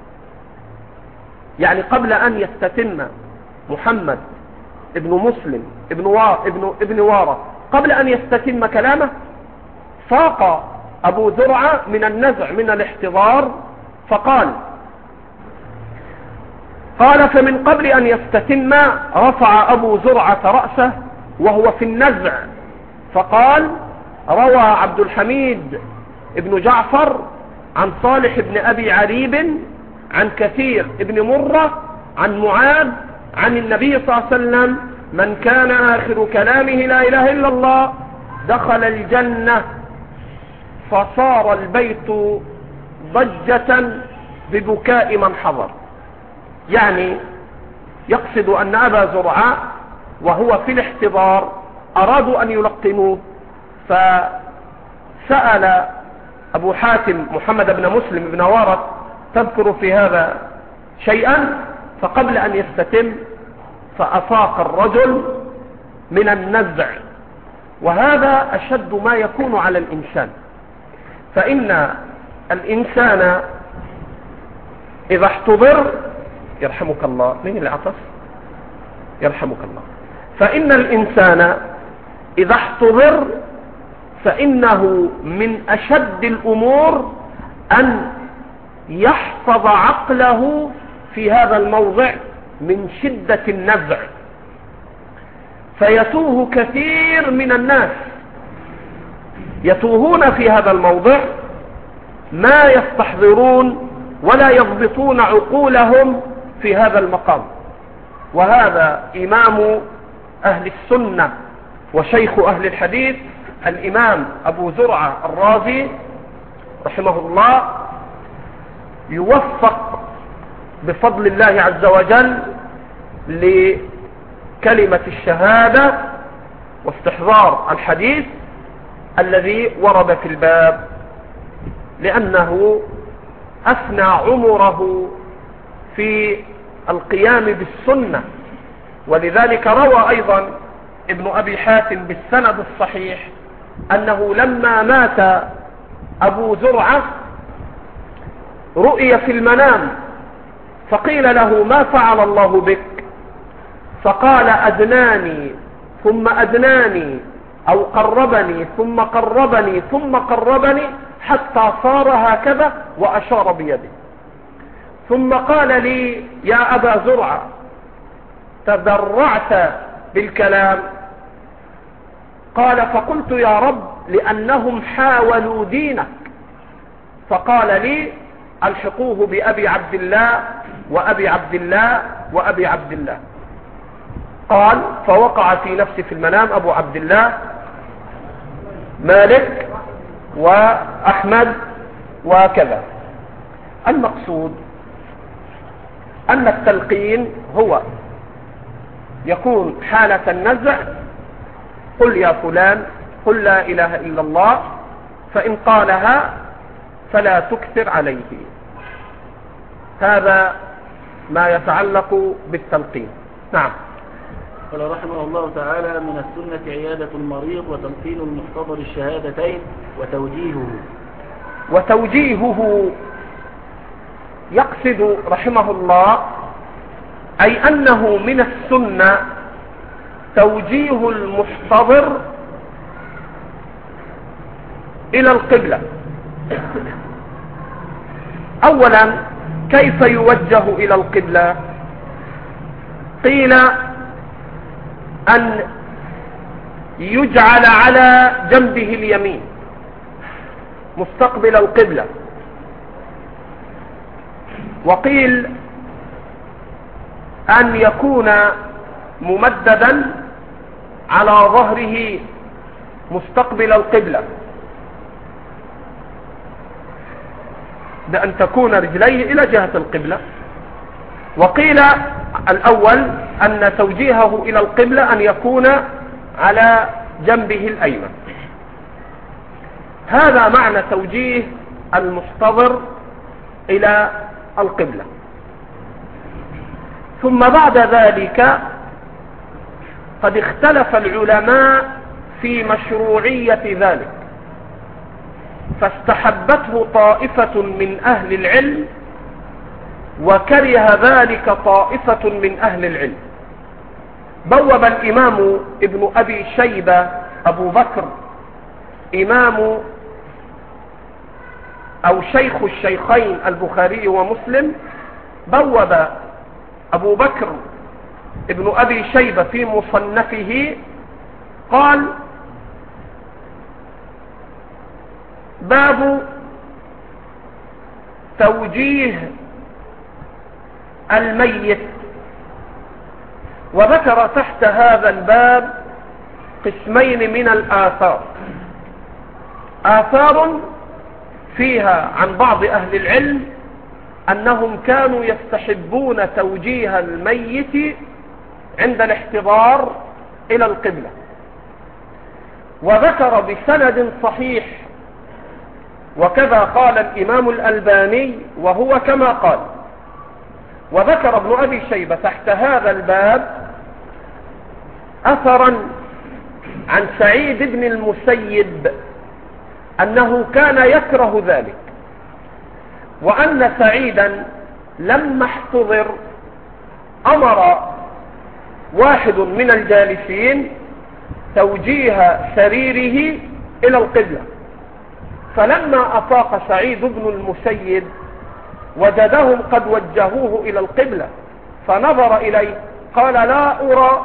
يعني قبل أن يستتم محمد ابن مسلم ابن وارة، قبل أن يستتم كلامه، فاق أبو زرعة من النزع من الاحتضار، فقال: فمن قبل أن يستتم رفع أبو زرعة رأسه وهو في النزع، فقال: روى عبد الحميد ابن جعفر عن صالح بن أبي عريب عن كثير ابن مرة عن معاذ عن النبي صلى الله عليه وسلم: من كان آخر كلامه لا إله إلا الله دخل الجنة. فصار البيت ضجة ببكاء من حضر. يعني يقصد أن أبا زرعة وهو في الاحتضار أرادوا أن يلقنوه، فسأل أبو حاتم محمد بن مسلم بن وارة: تذكر في هذا شيئا؟ فقبل أن يستتم فأفاق الرجل من النزع. وهذا أشد ما يكون على الإنسان، فإن الإنسان إذا احتضر، يرحمك الله، من اللي عطس؟ يرحمك الله. فإن الإنسان إذا احتضر فإنه من أشد الأمور أن يحفظ عقله في هذا الموضع من شدة النزع. فيتوه كثير من الناس، يتوهون في هذا الموضع، ما يستحضرون ولا يضبطون عقولهم في هذا المقام. وهذا إمام أهل السنة وشيخ أهل الحديث الإمام أبو زرعة الرازي رحمه الله، يوفق بفضل الله عز وجل لكلمة الشهادة واستحضار الحديث الذي ورد في الباب، لأنه أثنى عمره في القيام بالسنة. ولذلك روى أيضا ابن أبي حاتم بالسند الصحيح أنه لما مات أبو زرعة رؤي في المنام، فقيل له: ما فعل الله بك؟ فقال: أدناني ثم أدناني، أو قربني ثم قربني ثم قربني حتى صار هكذا، وأشار بيده. ثم قال لي: يا أبا زرعة، تدرعت بالكلام. قال: فقلت: يا رب، لأنهم حاولوا دينك. فقال لي: ألحقوه بأبي عبد الله وأبي عبد الله وأبي عبد الله. قال: فوقع في نفسي في المنام أبو عبد الله مالك وأحمد وكذا. المقصود أن التلقين هو يكون حالة النزع: قل يا فلان قل لا إله إلا الله، فإن قالها فلا تكثر عليه. هذا ما يتعلق بالتلقين. نعم. قال رحمه الله تعالى: من السنة عيادة المريض وتلقين المحتضر الشهادتين وتوجيهه يقصد رحمه الله أي أنه من السنة توجيه المحتضر إلى القبلة. أولا، كيف يوجه إلى القبلة؟ قيل أن يجعل على جنبه اليمين مستقبل القبلة، وقيل أن يكون ممددا على ظهره مستقبل القبلة، بأن تكون رجليه إلى جهة القبلة. وقيل الأول أن توجيهه إلى القبلة أن يكون على جنبه الأيمن. هذا معنى توجيه المحتضر إلى القبلة. ثم بعد ذلك قد اختلف العلماء في مشروعية ذلك، فاستحبته طائفة من أهل العلم وكره ذلك طائفة من أهل العلم. بوب الإمام ابن أبي شيبة أبو بكر إمام أو شيخ الشيخين البخاري ومسلم، بوب أبو بكر ابن أبي شيبة في مصنفه قال: باب توجيه الميت. وذكر تحت هذا الباب قسمين من الآثار: آثار فيها عن بعض أهل العلم أنهم كانوا يستحبون توجيه الميت عند الاحتضار إلى القبلة، وذكر بسند صحيح، وكذا قال الإمام الألباني وهو كما قال. وذكر ابن أبي شيبة تحت هذا الباب أثرا عن سعيد بن المسيب أنه كان يكره ذلك، وأن سعيدا لما احتضر أمر واحد من الجالسين توجيه سريره إلى القبلة، فلما أفاق سعيد بن المسيب وجدهم قد وجهوه إلى القبلة، فنظر إليه قال: لا أرى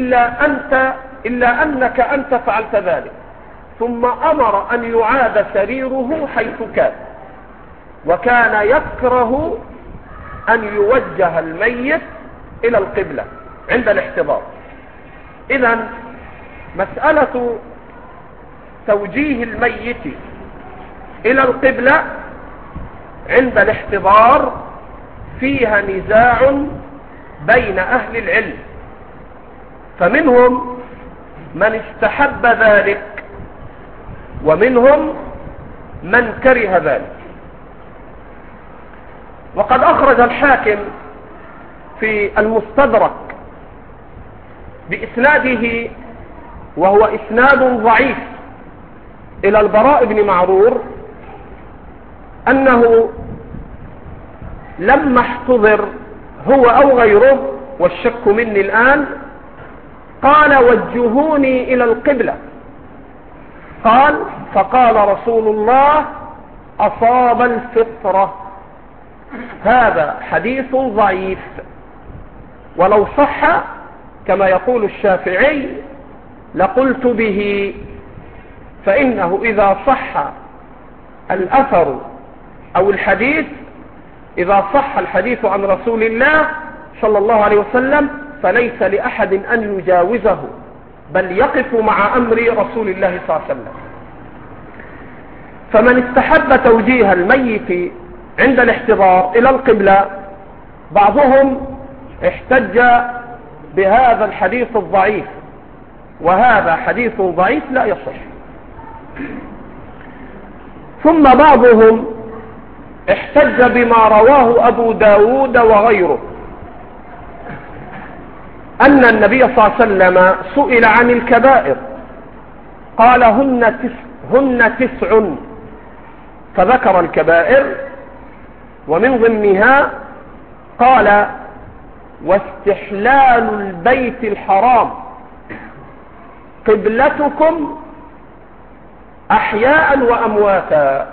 إلا أنك أنت فعلت ذلك. ثم أمر أن يعاد سريره حيث كان، وكان يكره أن يوجه الميت إلى القبلة عند الاحتضار. إذن مسألة توجيه الميت إلى القبلة عند الاحتضار فيها نزاع بين أهل العلم، فمنهم من استحب ذلك ومنهم من كره ذلك. وقد أخرج الحاكم في المستدرك بإسناده، وهو إسناد ضعيف، إلى البراء بن معرور أنه لما احتضر هو أو غيره، والشك مني الآن، قال: وجهوني إلى القبلة. قال: فقال رسول الله: أصاب الفطرة. هذا حديث ضعيف، ولو صح كما يقول الشافعي لقلت به، فإنه إذا صح الأثر أو الحديث، إذا صح الحديث عن رسول الله صلى الله عليه وسلم فليس لأحد أن يجاوزه، بل يقف مع أمر رسول الله صلى الله عليه وسلم. فمن استحب توجيه الميت عند الاحتضار إلى القبلة، بعضهم احتج بهذا الحديث الضعيف، وهذا حديث ضعيف لا يصح. ثم بعضهم احتج بما رواه أبو داود وغيره أن النبي صلى الله عليه وسلم سئل عن الكبائر قال: هن تسع، فذكر الكبائر، ومن ضمنها قال: واستحلال البيت الحرام قبلتكم أحياء وأمواتا.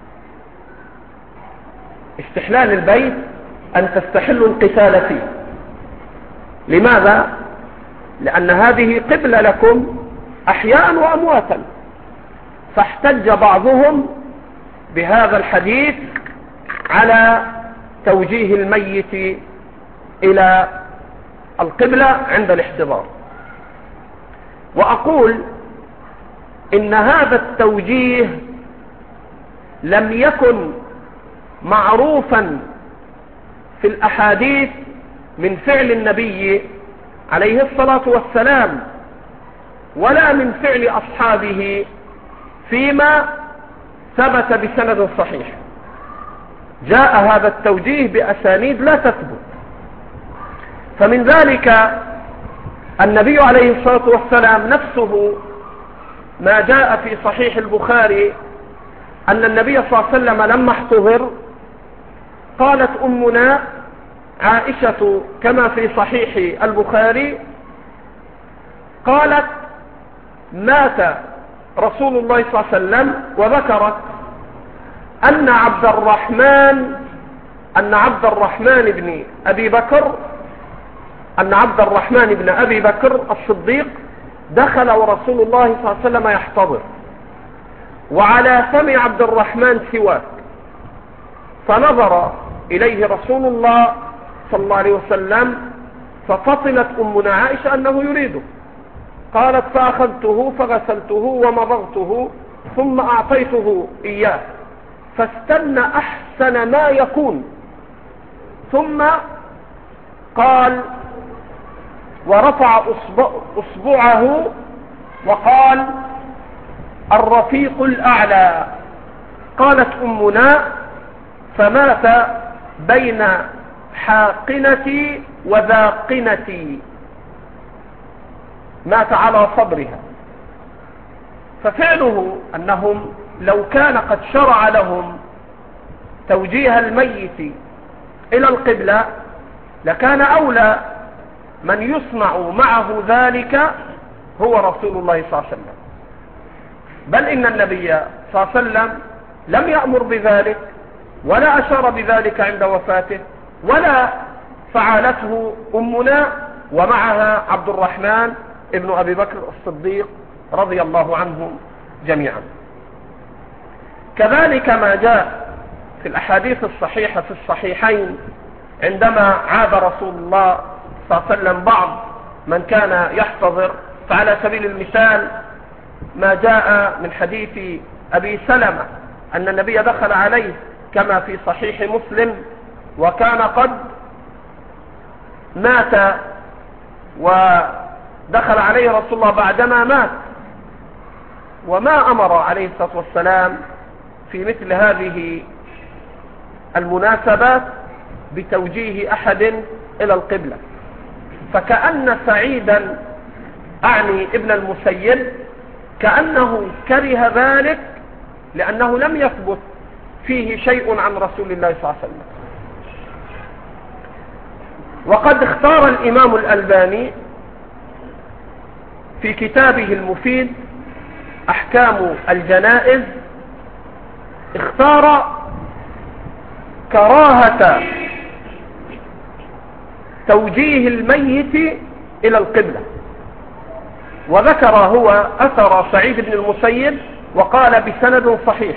استحلال البيت أن تستحلوا القتال فيه. لماذا؟ لأن هذه قبلة لكم أحياء وأمواتا. فاحتج بعضهم بهذا الحديث على توجيه الميت إلى القبلة عند الاحتضار. وأقول إن هذا التوجيه لم يكن معروفا في الأحاديث من فعل النبي عليه الصلاة والسلام، ولا من فعل أصحابه فيما ثبت بسند صحيح. جاء هذا التوجيه بأسانيد لا تثبت. فمن ذلك النبي عليه الصلاة والسلام نفسه ما جاء في صحيح البخاري أن النبي صلى الله عليه وسلم لما احتضر قالت أمنا عائشة كما في صحيح البخاري قالت مات رسول الله صلى الله عليه وسلم، وذكرت أن عبد الرحمن بن أبي بكر الصديق دخل ورسول الله صلى الله عليه وسلم يحتضر، وعلى فم عبد الرحمن سواك، فنظر إليه رسول الله صلى الله عليه وسلم ففطنت أمنا عائشة أنه يريده. قالت فأخذته فغسلته ومضغته ثم أعطيته إياه فاستنى أحسن ما يكون، ثم قال ورفع أصبعه وقال الرفيق الأعلى. قالت أمنا فمات بين حاقنتي وذاقنتي، مات على صبرها. ففعله أنهم لو كان قد شرع لهم توجيه الميت إلى القبلة لكان أولى من يصنع معه ذلك هو رسول الله صلى الله عليه وسلم، بل إن النبي صلى الله عليه وسلم لم يأمر بذلك ولا أشار بذلك عند وفاته، ولا فعلته أمنا ومعها عبد الرحمن ابن أبي بكر الصديق رضي الله عنهم جميعا. كذلك ما جاء في الأحاديث الصحيحة في الصحيحين عندما عاد رسول الله صلى الله عليه وسلم بعض من كان يحتضر، فعلى سبيل المثال ما جاء من حديث أبي سلمة أن النبي دخل عليه كما في صحيح مسلم وكان قد مات، ودخل عليه رسول الله بعدما مات، وما أمر عليه الصلاة والسلام في مثل هذه المناسبات بتوجيه أحد إلى القبلة. فكأن سعيدا أعني ابن المسيب كأنه كره ذلك لأنه لم يثبت فيه شيء عن رسول الله صلى الله عليه وسلم. وقد اختار الإمام الألباني في كتابه المفيد أحكام الجنائز اختار كراهة توجيه الميت إلى القبلة، وذكر هو أثر سعيد بن المسيب وقال بسند صحيح.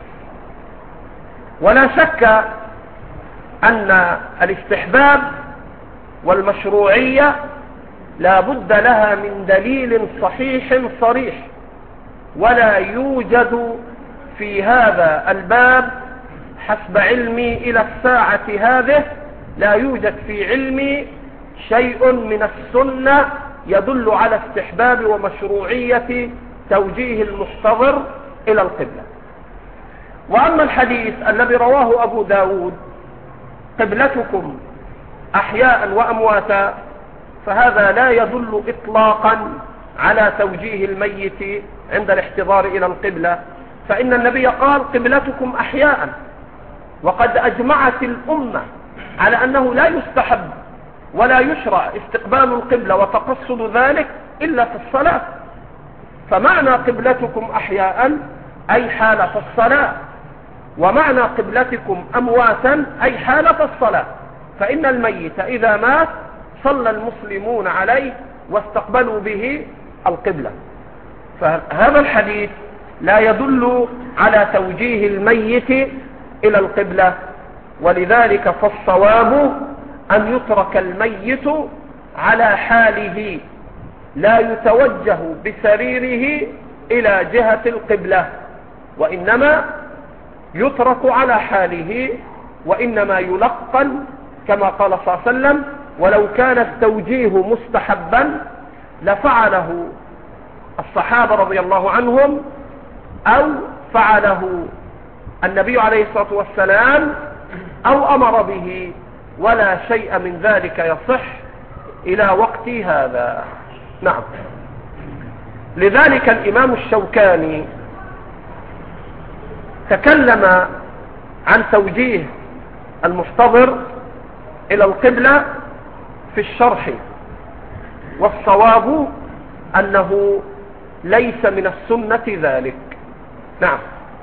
ولا شك أن الاستحباب والمشروعية لا بد لها من دليل صحيح صريح، ولا يوجد في هذا الباب حسب علمي إلى الساعة هذه لا يوجد في علمي شيء من السنة يدل على استحباب ومشروعية توجيه المحتضر إلى القبلة. وأما الحديث الذي رواه أبو داود قبلتكم أحياء وأمواتا فهذا لا يدل إطلاقا على توجيه الميت عند الاحتضار إلى القبلة، فإن النبي قال قبلتكم أحياء، وقد أجمعت الأمة على أنه لا يستحب ولا يشرع استقبال القبلة وتقصد ذلك إلا في الصلاة. فمعنى قبلتكم أحياء أي حالة الصلاة، ومعنى قبلتكم أمواتا أي حالة الصلاة، فإن الميت إذا مات صلى المسلمون عليه واستقبلوا به القبلة. فهذا الحديث لا يدل على توجيه الميت إلى القبلة، ولذلك فالصواب أن يترك الميت على حاله لا يتوجه بسريره إلى جهة القبلة، وإنما يترك على حاله، وإنما يلقن كما قال صلى الله عليه وسلم ولو كان التوجيه مستحبا لفعله الصحابة رضي الله عنهم أو فعله النبي عليه الصلاة والسلام أو أمر به، ولا شيء من ذلك يصح إلى وقت هذا. نعم. لذلك الإمام الشوكاني تكلم عن توجيه المحتضر إلى القبلة في الشرح، والصواب أنه ليس من السنة ذلك. نعم.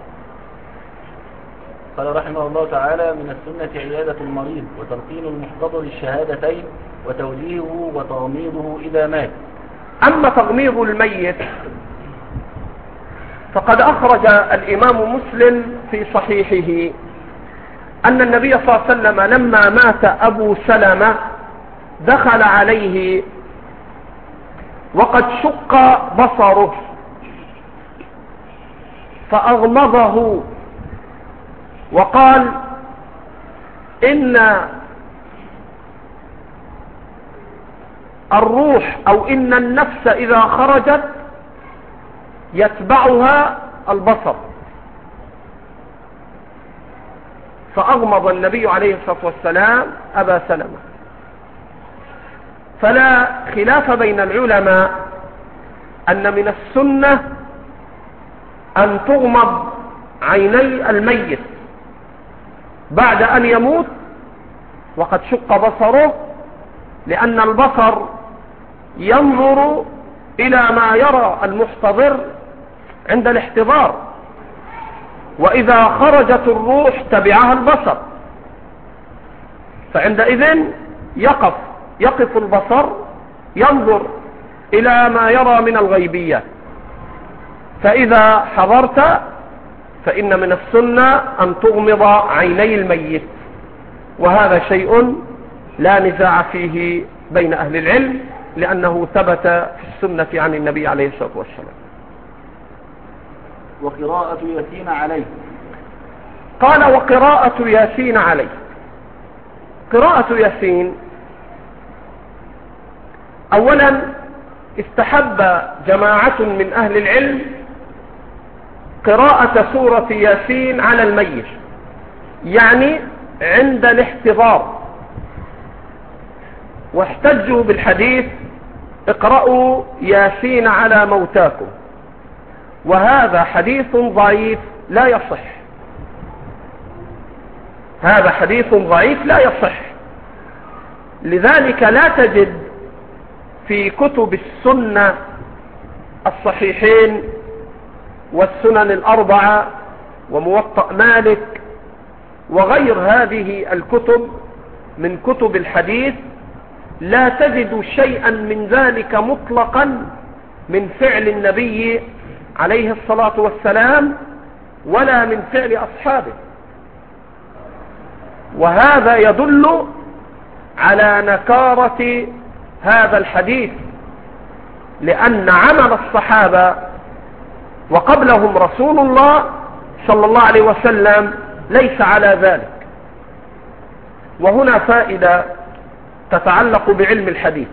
قال رحمه الله تعالى: من السنة عيادة المريض وتلقين المحتضر الشهادتين وتوجيهه وتغميضه إذا مات. أما تغميض الميت فقد أخرج الإمام مسلم في صحيحه أن النبي صلى الله عليه وسلم لما مات أبو سلمة دخل عليه وقد شق بصره فأغمضه وقال: إن الروح أو إن النفس إذا خرجت يتبعها البصر. فأغمض النبي عليه الصلاة والسلام أبا سلمة. فلا خلاف بين العلماء أن من السنة أن تغمض عيني الميت بعد أن يموت وقد شق بصره، لأن البصر ينظر إلى ما يرى المحتضر عند الاحتضار، وإذا خرجت الروح تبعها البصر، فعندئذ يقف البصر ينظر إلى ما يرى من الغيبية. فإذا حضرت فإن من السنة أن تغمض عيني الميت، وهذا شيء لا نزاع فيه بين أهل العلم، لأنه ثبت في السنة عن النبي عليه الصلاة والسلام. وقراءة ياسين عليه. قال: وقراءة ياسين عليه. قراءة ياسين أولا استحب جماعة من أهل العلم قراءة سورة ياسين على الميت، يعني عند الاحتضار، واحتجوا بالحديث: اقرأوا ياسين على موتاكم. وهذا حديث ضعيف لا يصح، هذا حديث ضعيف لا يصح. لذلك لا تجد في كتب السنة الصحيحين والسنن الأربعة وموطأ مالك وغير هذه الكتب من كتب الحديث، لا تجد شيئا من ذلك مطلقا من فعل النبي عليه الصلاة والسلام ولا من فعل أصحابه. وهذا يدل على نكارة هذا الحديث، لأن عمل الصحابة وقبلهم رسول الله صلى الله عليه وسلم ليس على ذلك. وهنا فائدة تتعلق بعلم الحديث،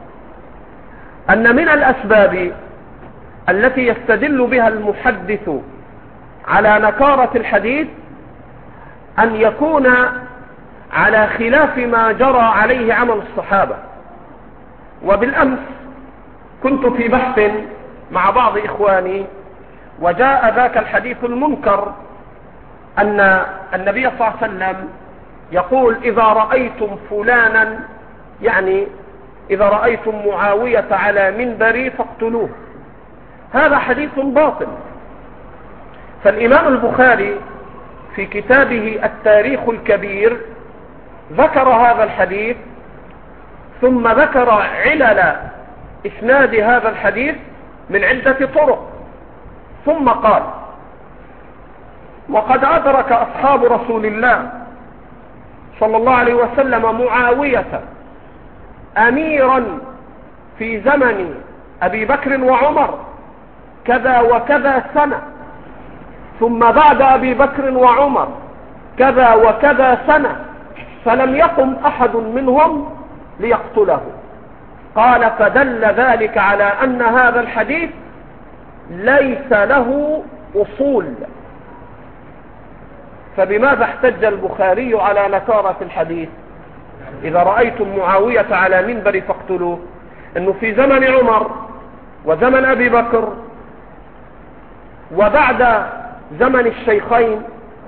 أن من الأسباب التي يستدل بها المحدث على نكارة الحديث أن يكون على خلاف ما جرى عليه عمل الصحابة. وبالأمس كنت في بحث مع بعض إخواني، وجاء ذاك الحديث المنكر أن النبي صلى الله عليه وسلم يقول: إذا رأيتم فلانا، يعني إذا رأيتم معاوية على منبري فاقتلوه. هذا حديث باطل. فالإمام البخاري في كتابه التاريخ الكبير ذكر هذا الحديث، ثم ذكر علل إسناد هذا الحديث من عدة طرق، ثم قال: وقد أدرك أصحاب رسول الله صلى الله عليه وسلم معاوية أميرا في زمن أبي بكر وعمر كذا وكذا سنة، ثم بعد أبي بكر وعمر كذا وكذا سنة، فلم يقم أحد منهم ليقتله. قال: فدل ذلك على أن هذا الحديث ليس له أصول، فبماذا احتج البخاري على نكارة الحديث؟ إذا رأيتم معاوية على منبر فاقتلوه، أنه في زمن عمر وزمن أبي بكر وبعد زمن الشيخين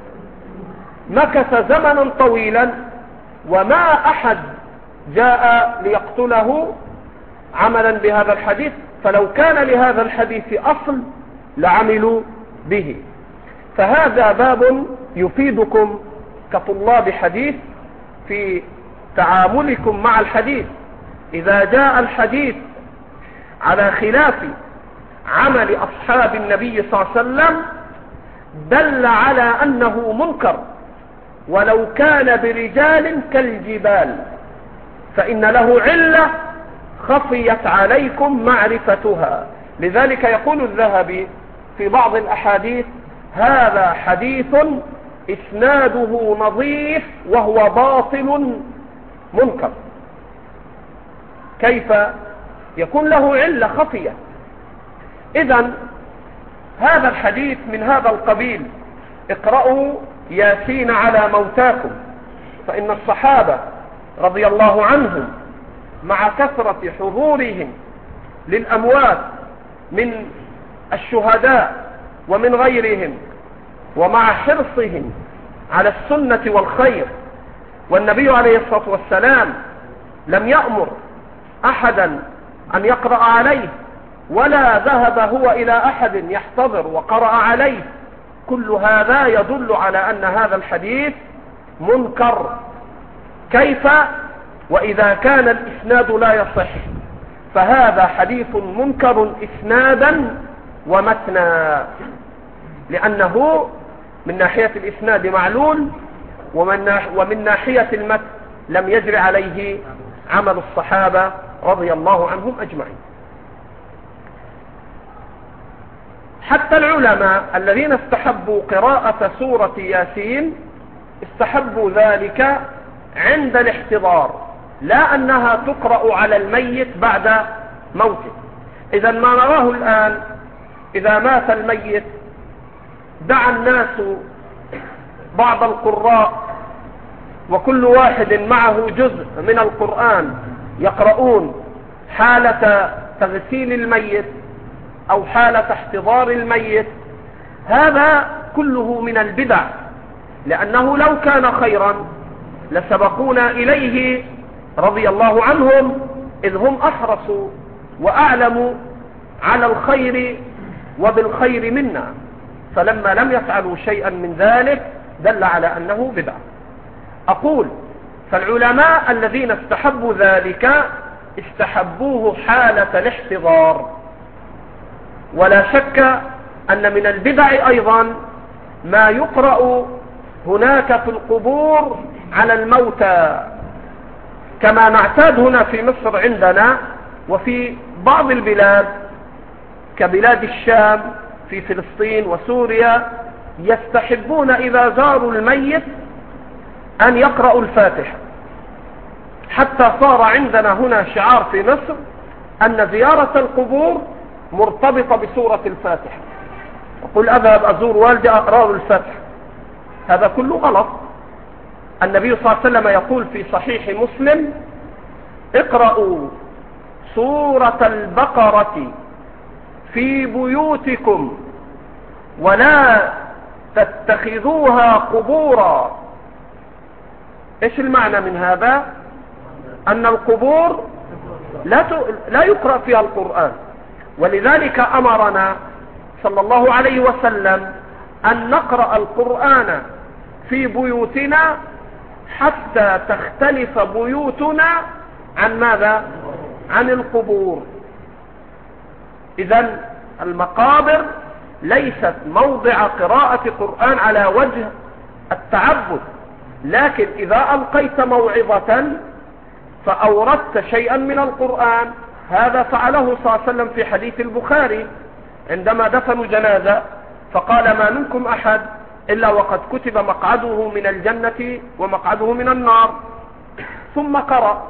مكث زمنا طويلا وما أحد جاء ليقتله عملا بهذا الحديث، فلو كان لهذا الحديث أصل لعملوا به. فهذا باب يفيدكم كطلاب حديث في تعاملكم مع الحديث. إذا جاء الحديث على خلاف عمل أصحاب النبي صلى الله عليه وسلم دل على أنه منكر، ولو كان برجال كالجبال، فإن له علة خفيت عليكم معرفتها. لذلك يقول الذهبي في بعض الأحاديث: هذا حديث إسناده نظيف وهو باطل منكر. كيف يكون له علة خفية؟ إذن هذا الحديث من هذا القبيل: اقرأوا ياسين على موتاكم، فإن الصحابة رضي الله عنهم مع كثرة حضورهم للأموات من الشهداء ومن غيرهم، ومع حرصهم على السنة والخير، والنبي عليه الصلاة والسلام لم يأمر أحدا أن يقرأ عليه، ولا ذهب هو إلى أحد يحتضر وقرأ عليه. كل هذا يدل على أن هذا الحديث منكر. كيف وإذا كان الإسناد لا يصح؟ فهذا حديث منكر إسنادا ومتنا، لأنه من ناحية الإسناد معلول، ومن ناحية المتن لم يجري عليه عمل الصحابة رضي الله عنهم أجمعين. حتى العلماء الذين استحبوا قراءة سورة ياسين استحبوا ذلك عند الاحتضار، لا أنها تقرأ على الميت بعد موته. إذا ما نراه الآن، إذا مات الميت دعا الناس بعض القراء، وكل واحد معه جزء من القرآن يقرؤون حالة تغسيل الميت أو حالة احتضار الميت. هذا كله من البدع، لأنه لو كان خيرا لسبقونا إليه رضي الله عنهم، إذ هم أحرصوا وأعلموا على الخير وبالخير منا، فلما لم يفعلوا شيئا من ذلك دل على أنه بدع. أقول فالعلماء الذين استحبوا ذلك استحبوه حالة الاحتضار. ولا شك أن من البدع أيضا ما يقرأ هناك في القبور على الموتى، كما نعتاد هنا في مصر عندنا وفي بعض البلاد كبلاد الشام في فلسطين وسوريا، يستحبون إذا زاروا الميت أن يقرأوا الفاتحة، حتى صار عندنا هنا شعار في مصر أن زيارة القبور مرتبطة بسورة الفاتحة. أقول أذهب أزور والدي أقرأ الفاتحة، هذا كله غلط. النبي صلى الله عليه وسلم يقول في صحيح مسلم: اقرأوا سورة البقرة في بيوتكم ولا تتخذوها قبورا. ايش المعنى من هذا؟ أن القبور لا يقرأ فيها القرآن، ولذلك أمرنا صلى الله عليه وسلم أن نقرأ القرآن في بيوتنا حتى تختلف بيوتنا عن ماذا؟ عن القبور. إذن المقابر ليست موضع قراءة قرآن على وجه التعبد، لكن إذا ألقيت موعظة فأوردت شيئا من القرآن، هذا فعله صلى الله عليه وسلم في حديث البخاري عندما دفنوا جنازة، فقال: ما منكم أحد إلا وقد كتب مقعده من الجنة ومقعده من النار. ثم قرأ: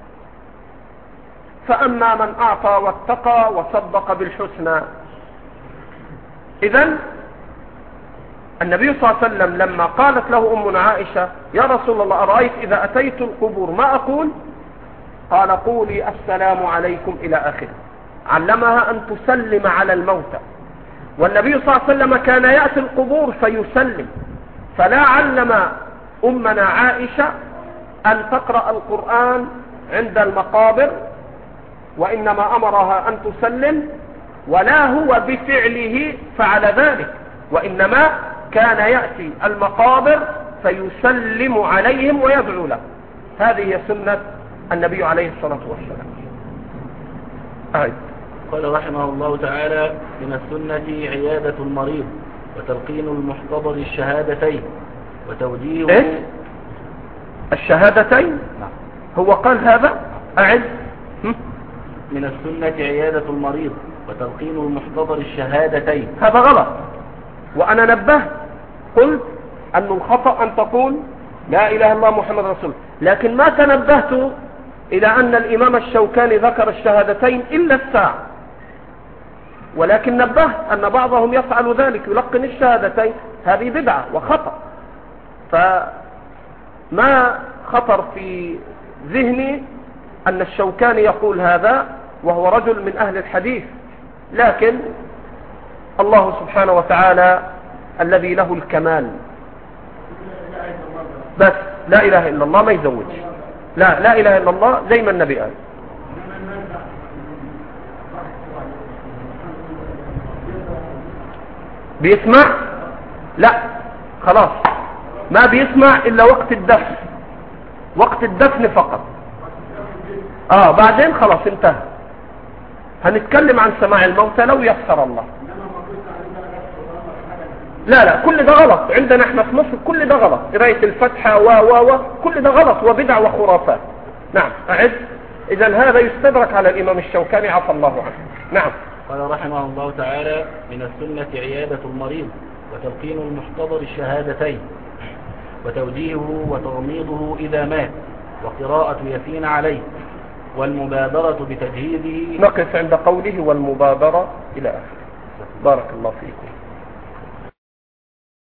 فأما من أعطى واتقى وصدق بالحسنى. إذن النبي صلى الله عليه وسلم لما قالت له أمنا عائشة يا رسول الله أرأيت إذا أتيت القبور ما أقول؟ قال قولي السلام عليكم إلى آخره. علمها أن تسلم على الموتى. والنبي صلى الله عليه وسلم كان يأتي القبور فيسلم، فلا علم أمنا عائشة أن تقرأ القرآن عند المقابر، وإنما أمرها أن تسلم، ولا هو بفعله فعل ذلك، وإنما كان يأتي المقابر فيسلم عليهم ويدعو له. هذه هي سنة النبي عليه الصلاة والسلام. قال رحمه الله تعالى: من السنة عيادة المريض وتلقين المحتضر الشهادتين وتوجيه الشهادتين. هو قال هذا أعد. من السنة عيادة المريض وتلقين المحتضر الشهادتين. هذا غلط، وأنا نبهت قلت أن الخطأ أن تقول لا إله إلا الله محمد رسول الله، لكن ما تنبهت إلى أن الإمام الشوكاني ذكر الشهادتين إلا الساعة، ولكن نبهت أن بعضهم يفعل ذلك يلقن الشهادتين. هذه بدعة وخطأ، فما خطر في ذهني أن الشوكاني يقول هذا وهو رجل من أهل الحديث، لكن الله سبحانه وتعالى الذي له الكمال. بس لا إله إلا الله ما يزوجش، لا إله إلا الله زي ما النبي قال. بيسمع؟ لا خلاص ما بيسمع إلا وقت الدفن، وقت الدفن فقط. بعدين خلاص انتهى. هنتكلم عن سماع الموتى لو يسر الله. لا كل ده غلط عندنا احنا في مصر، كل ده غلط. قراية الفتحة كل ده غلط وبدع وخرافات. نعم أعد. إذا هذا يستدرك على الإمام الشوكاني عفى الله عنه. نعم. قال رحمه الله تعالى: من السنة عيادة المريض وتلقين المحتضر الشهادتين وتوجيهه وتغميضه إذا مات وقراءة ياسين عليه والمبادرة بتجهيزه. نقف عند قوله والمبادرة إلى آخره. بارك الله فيكم.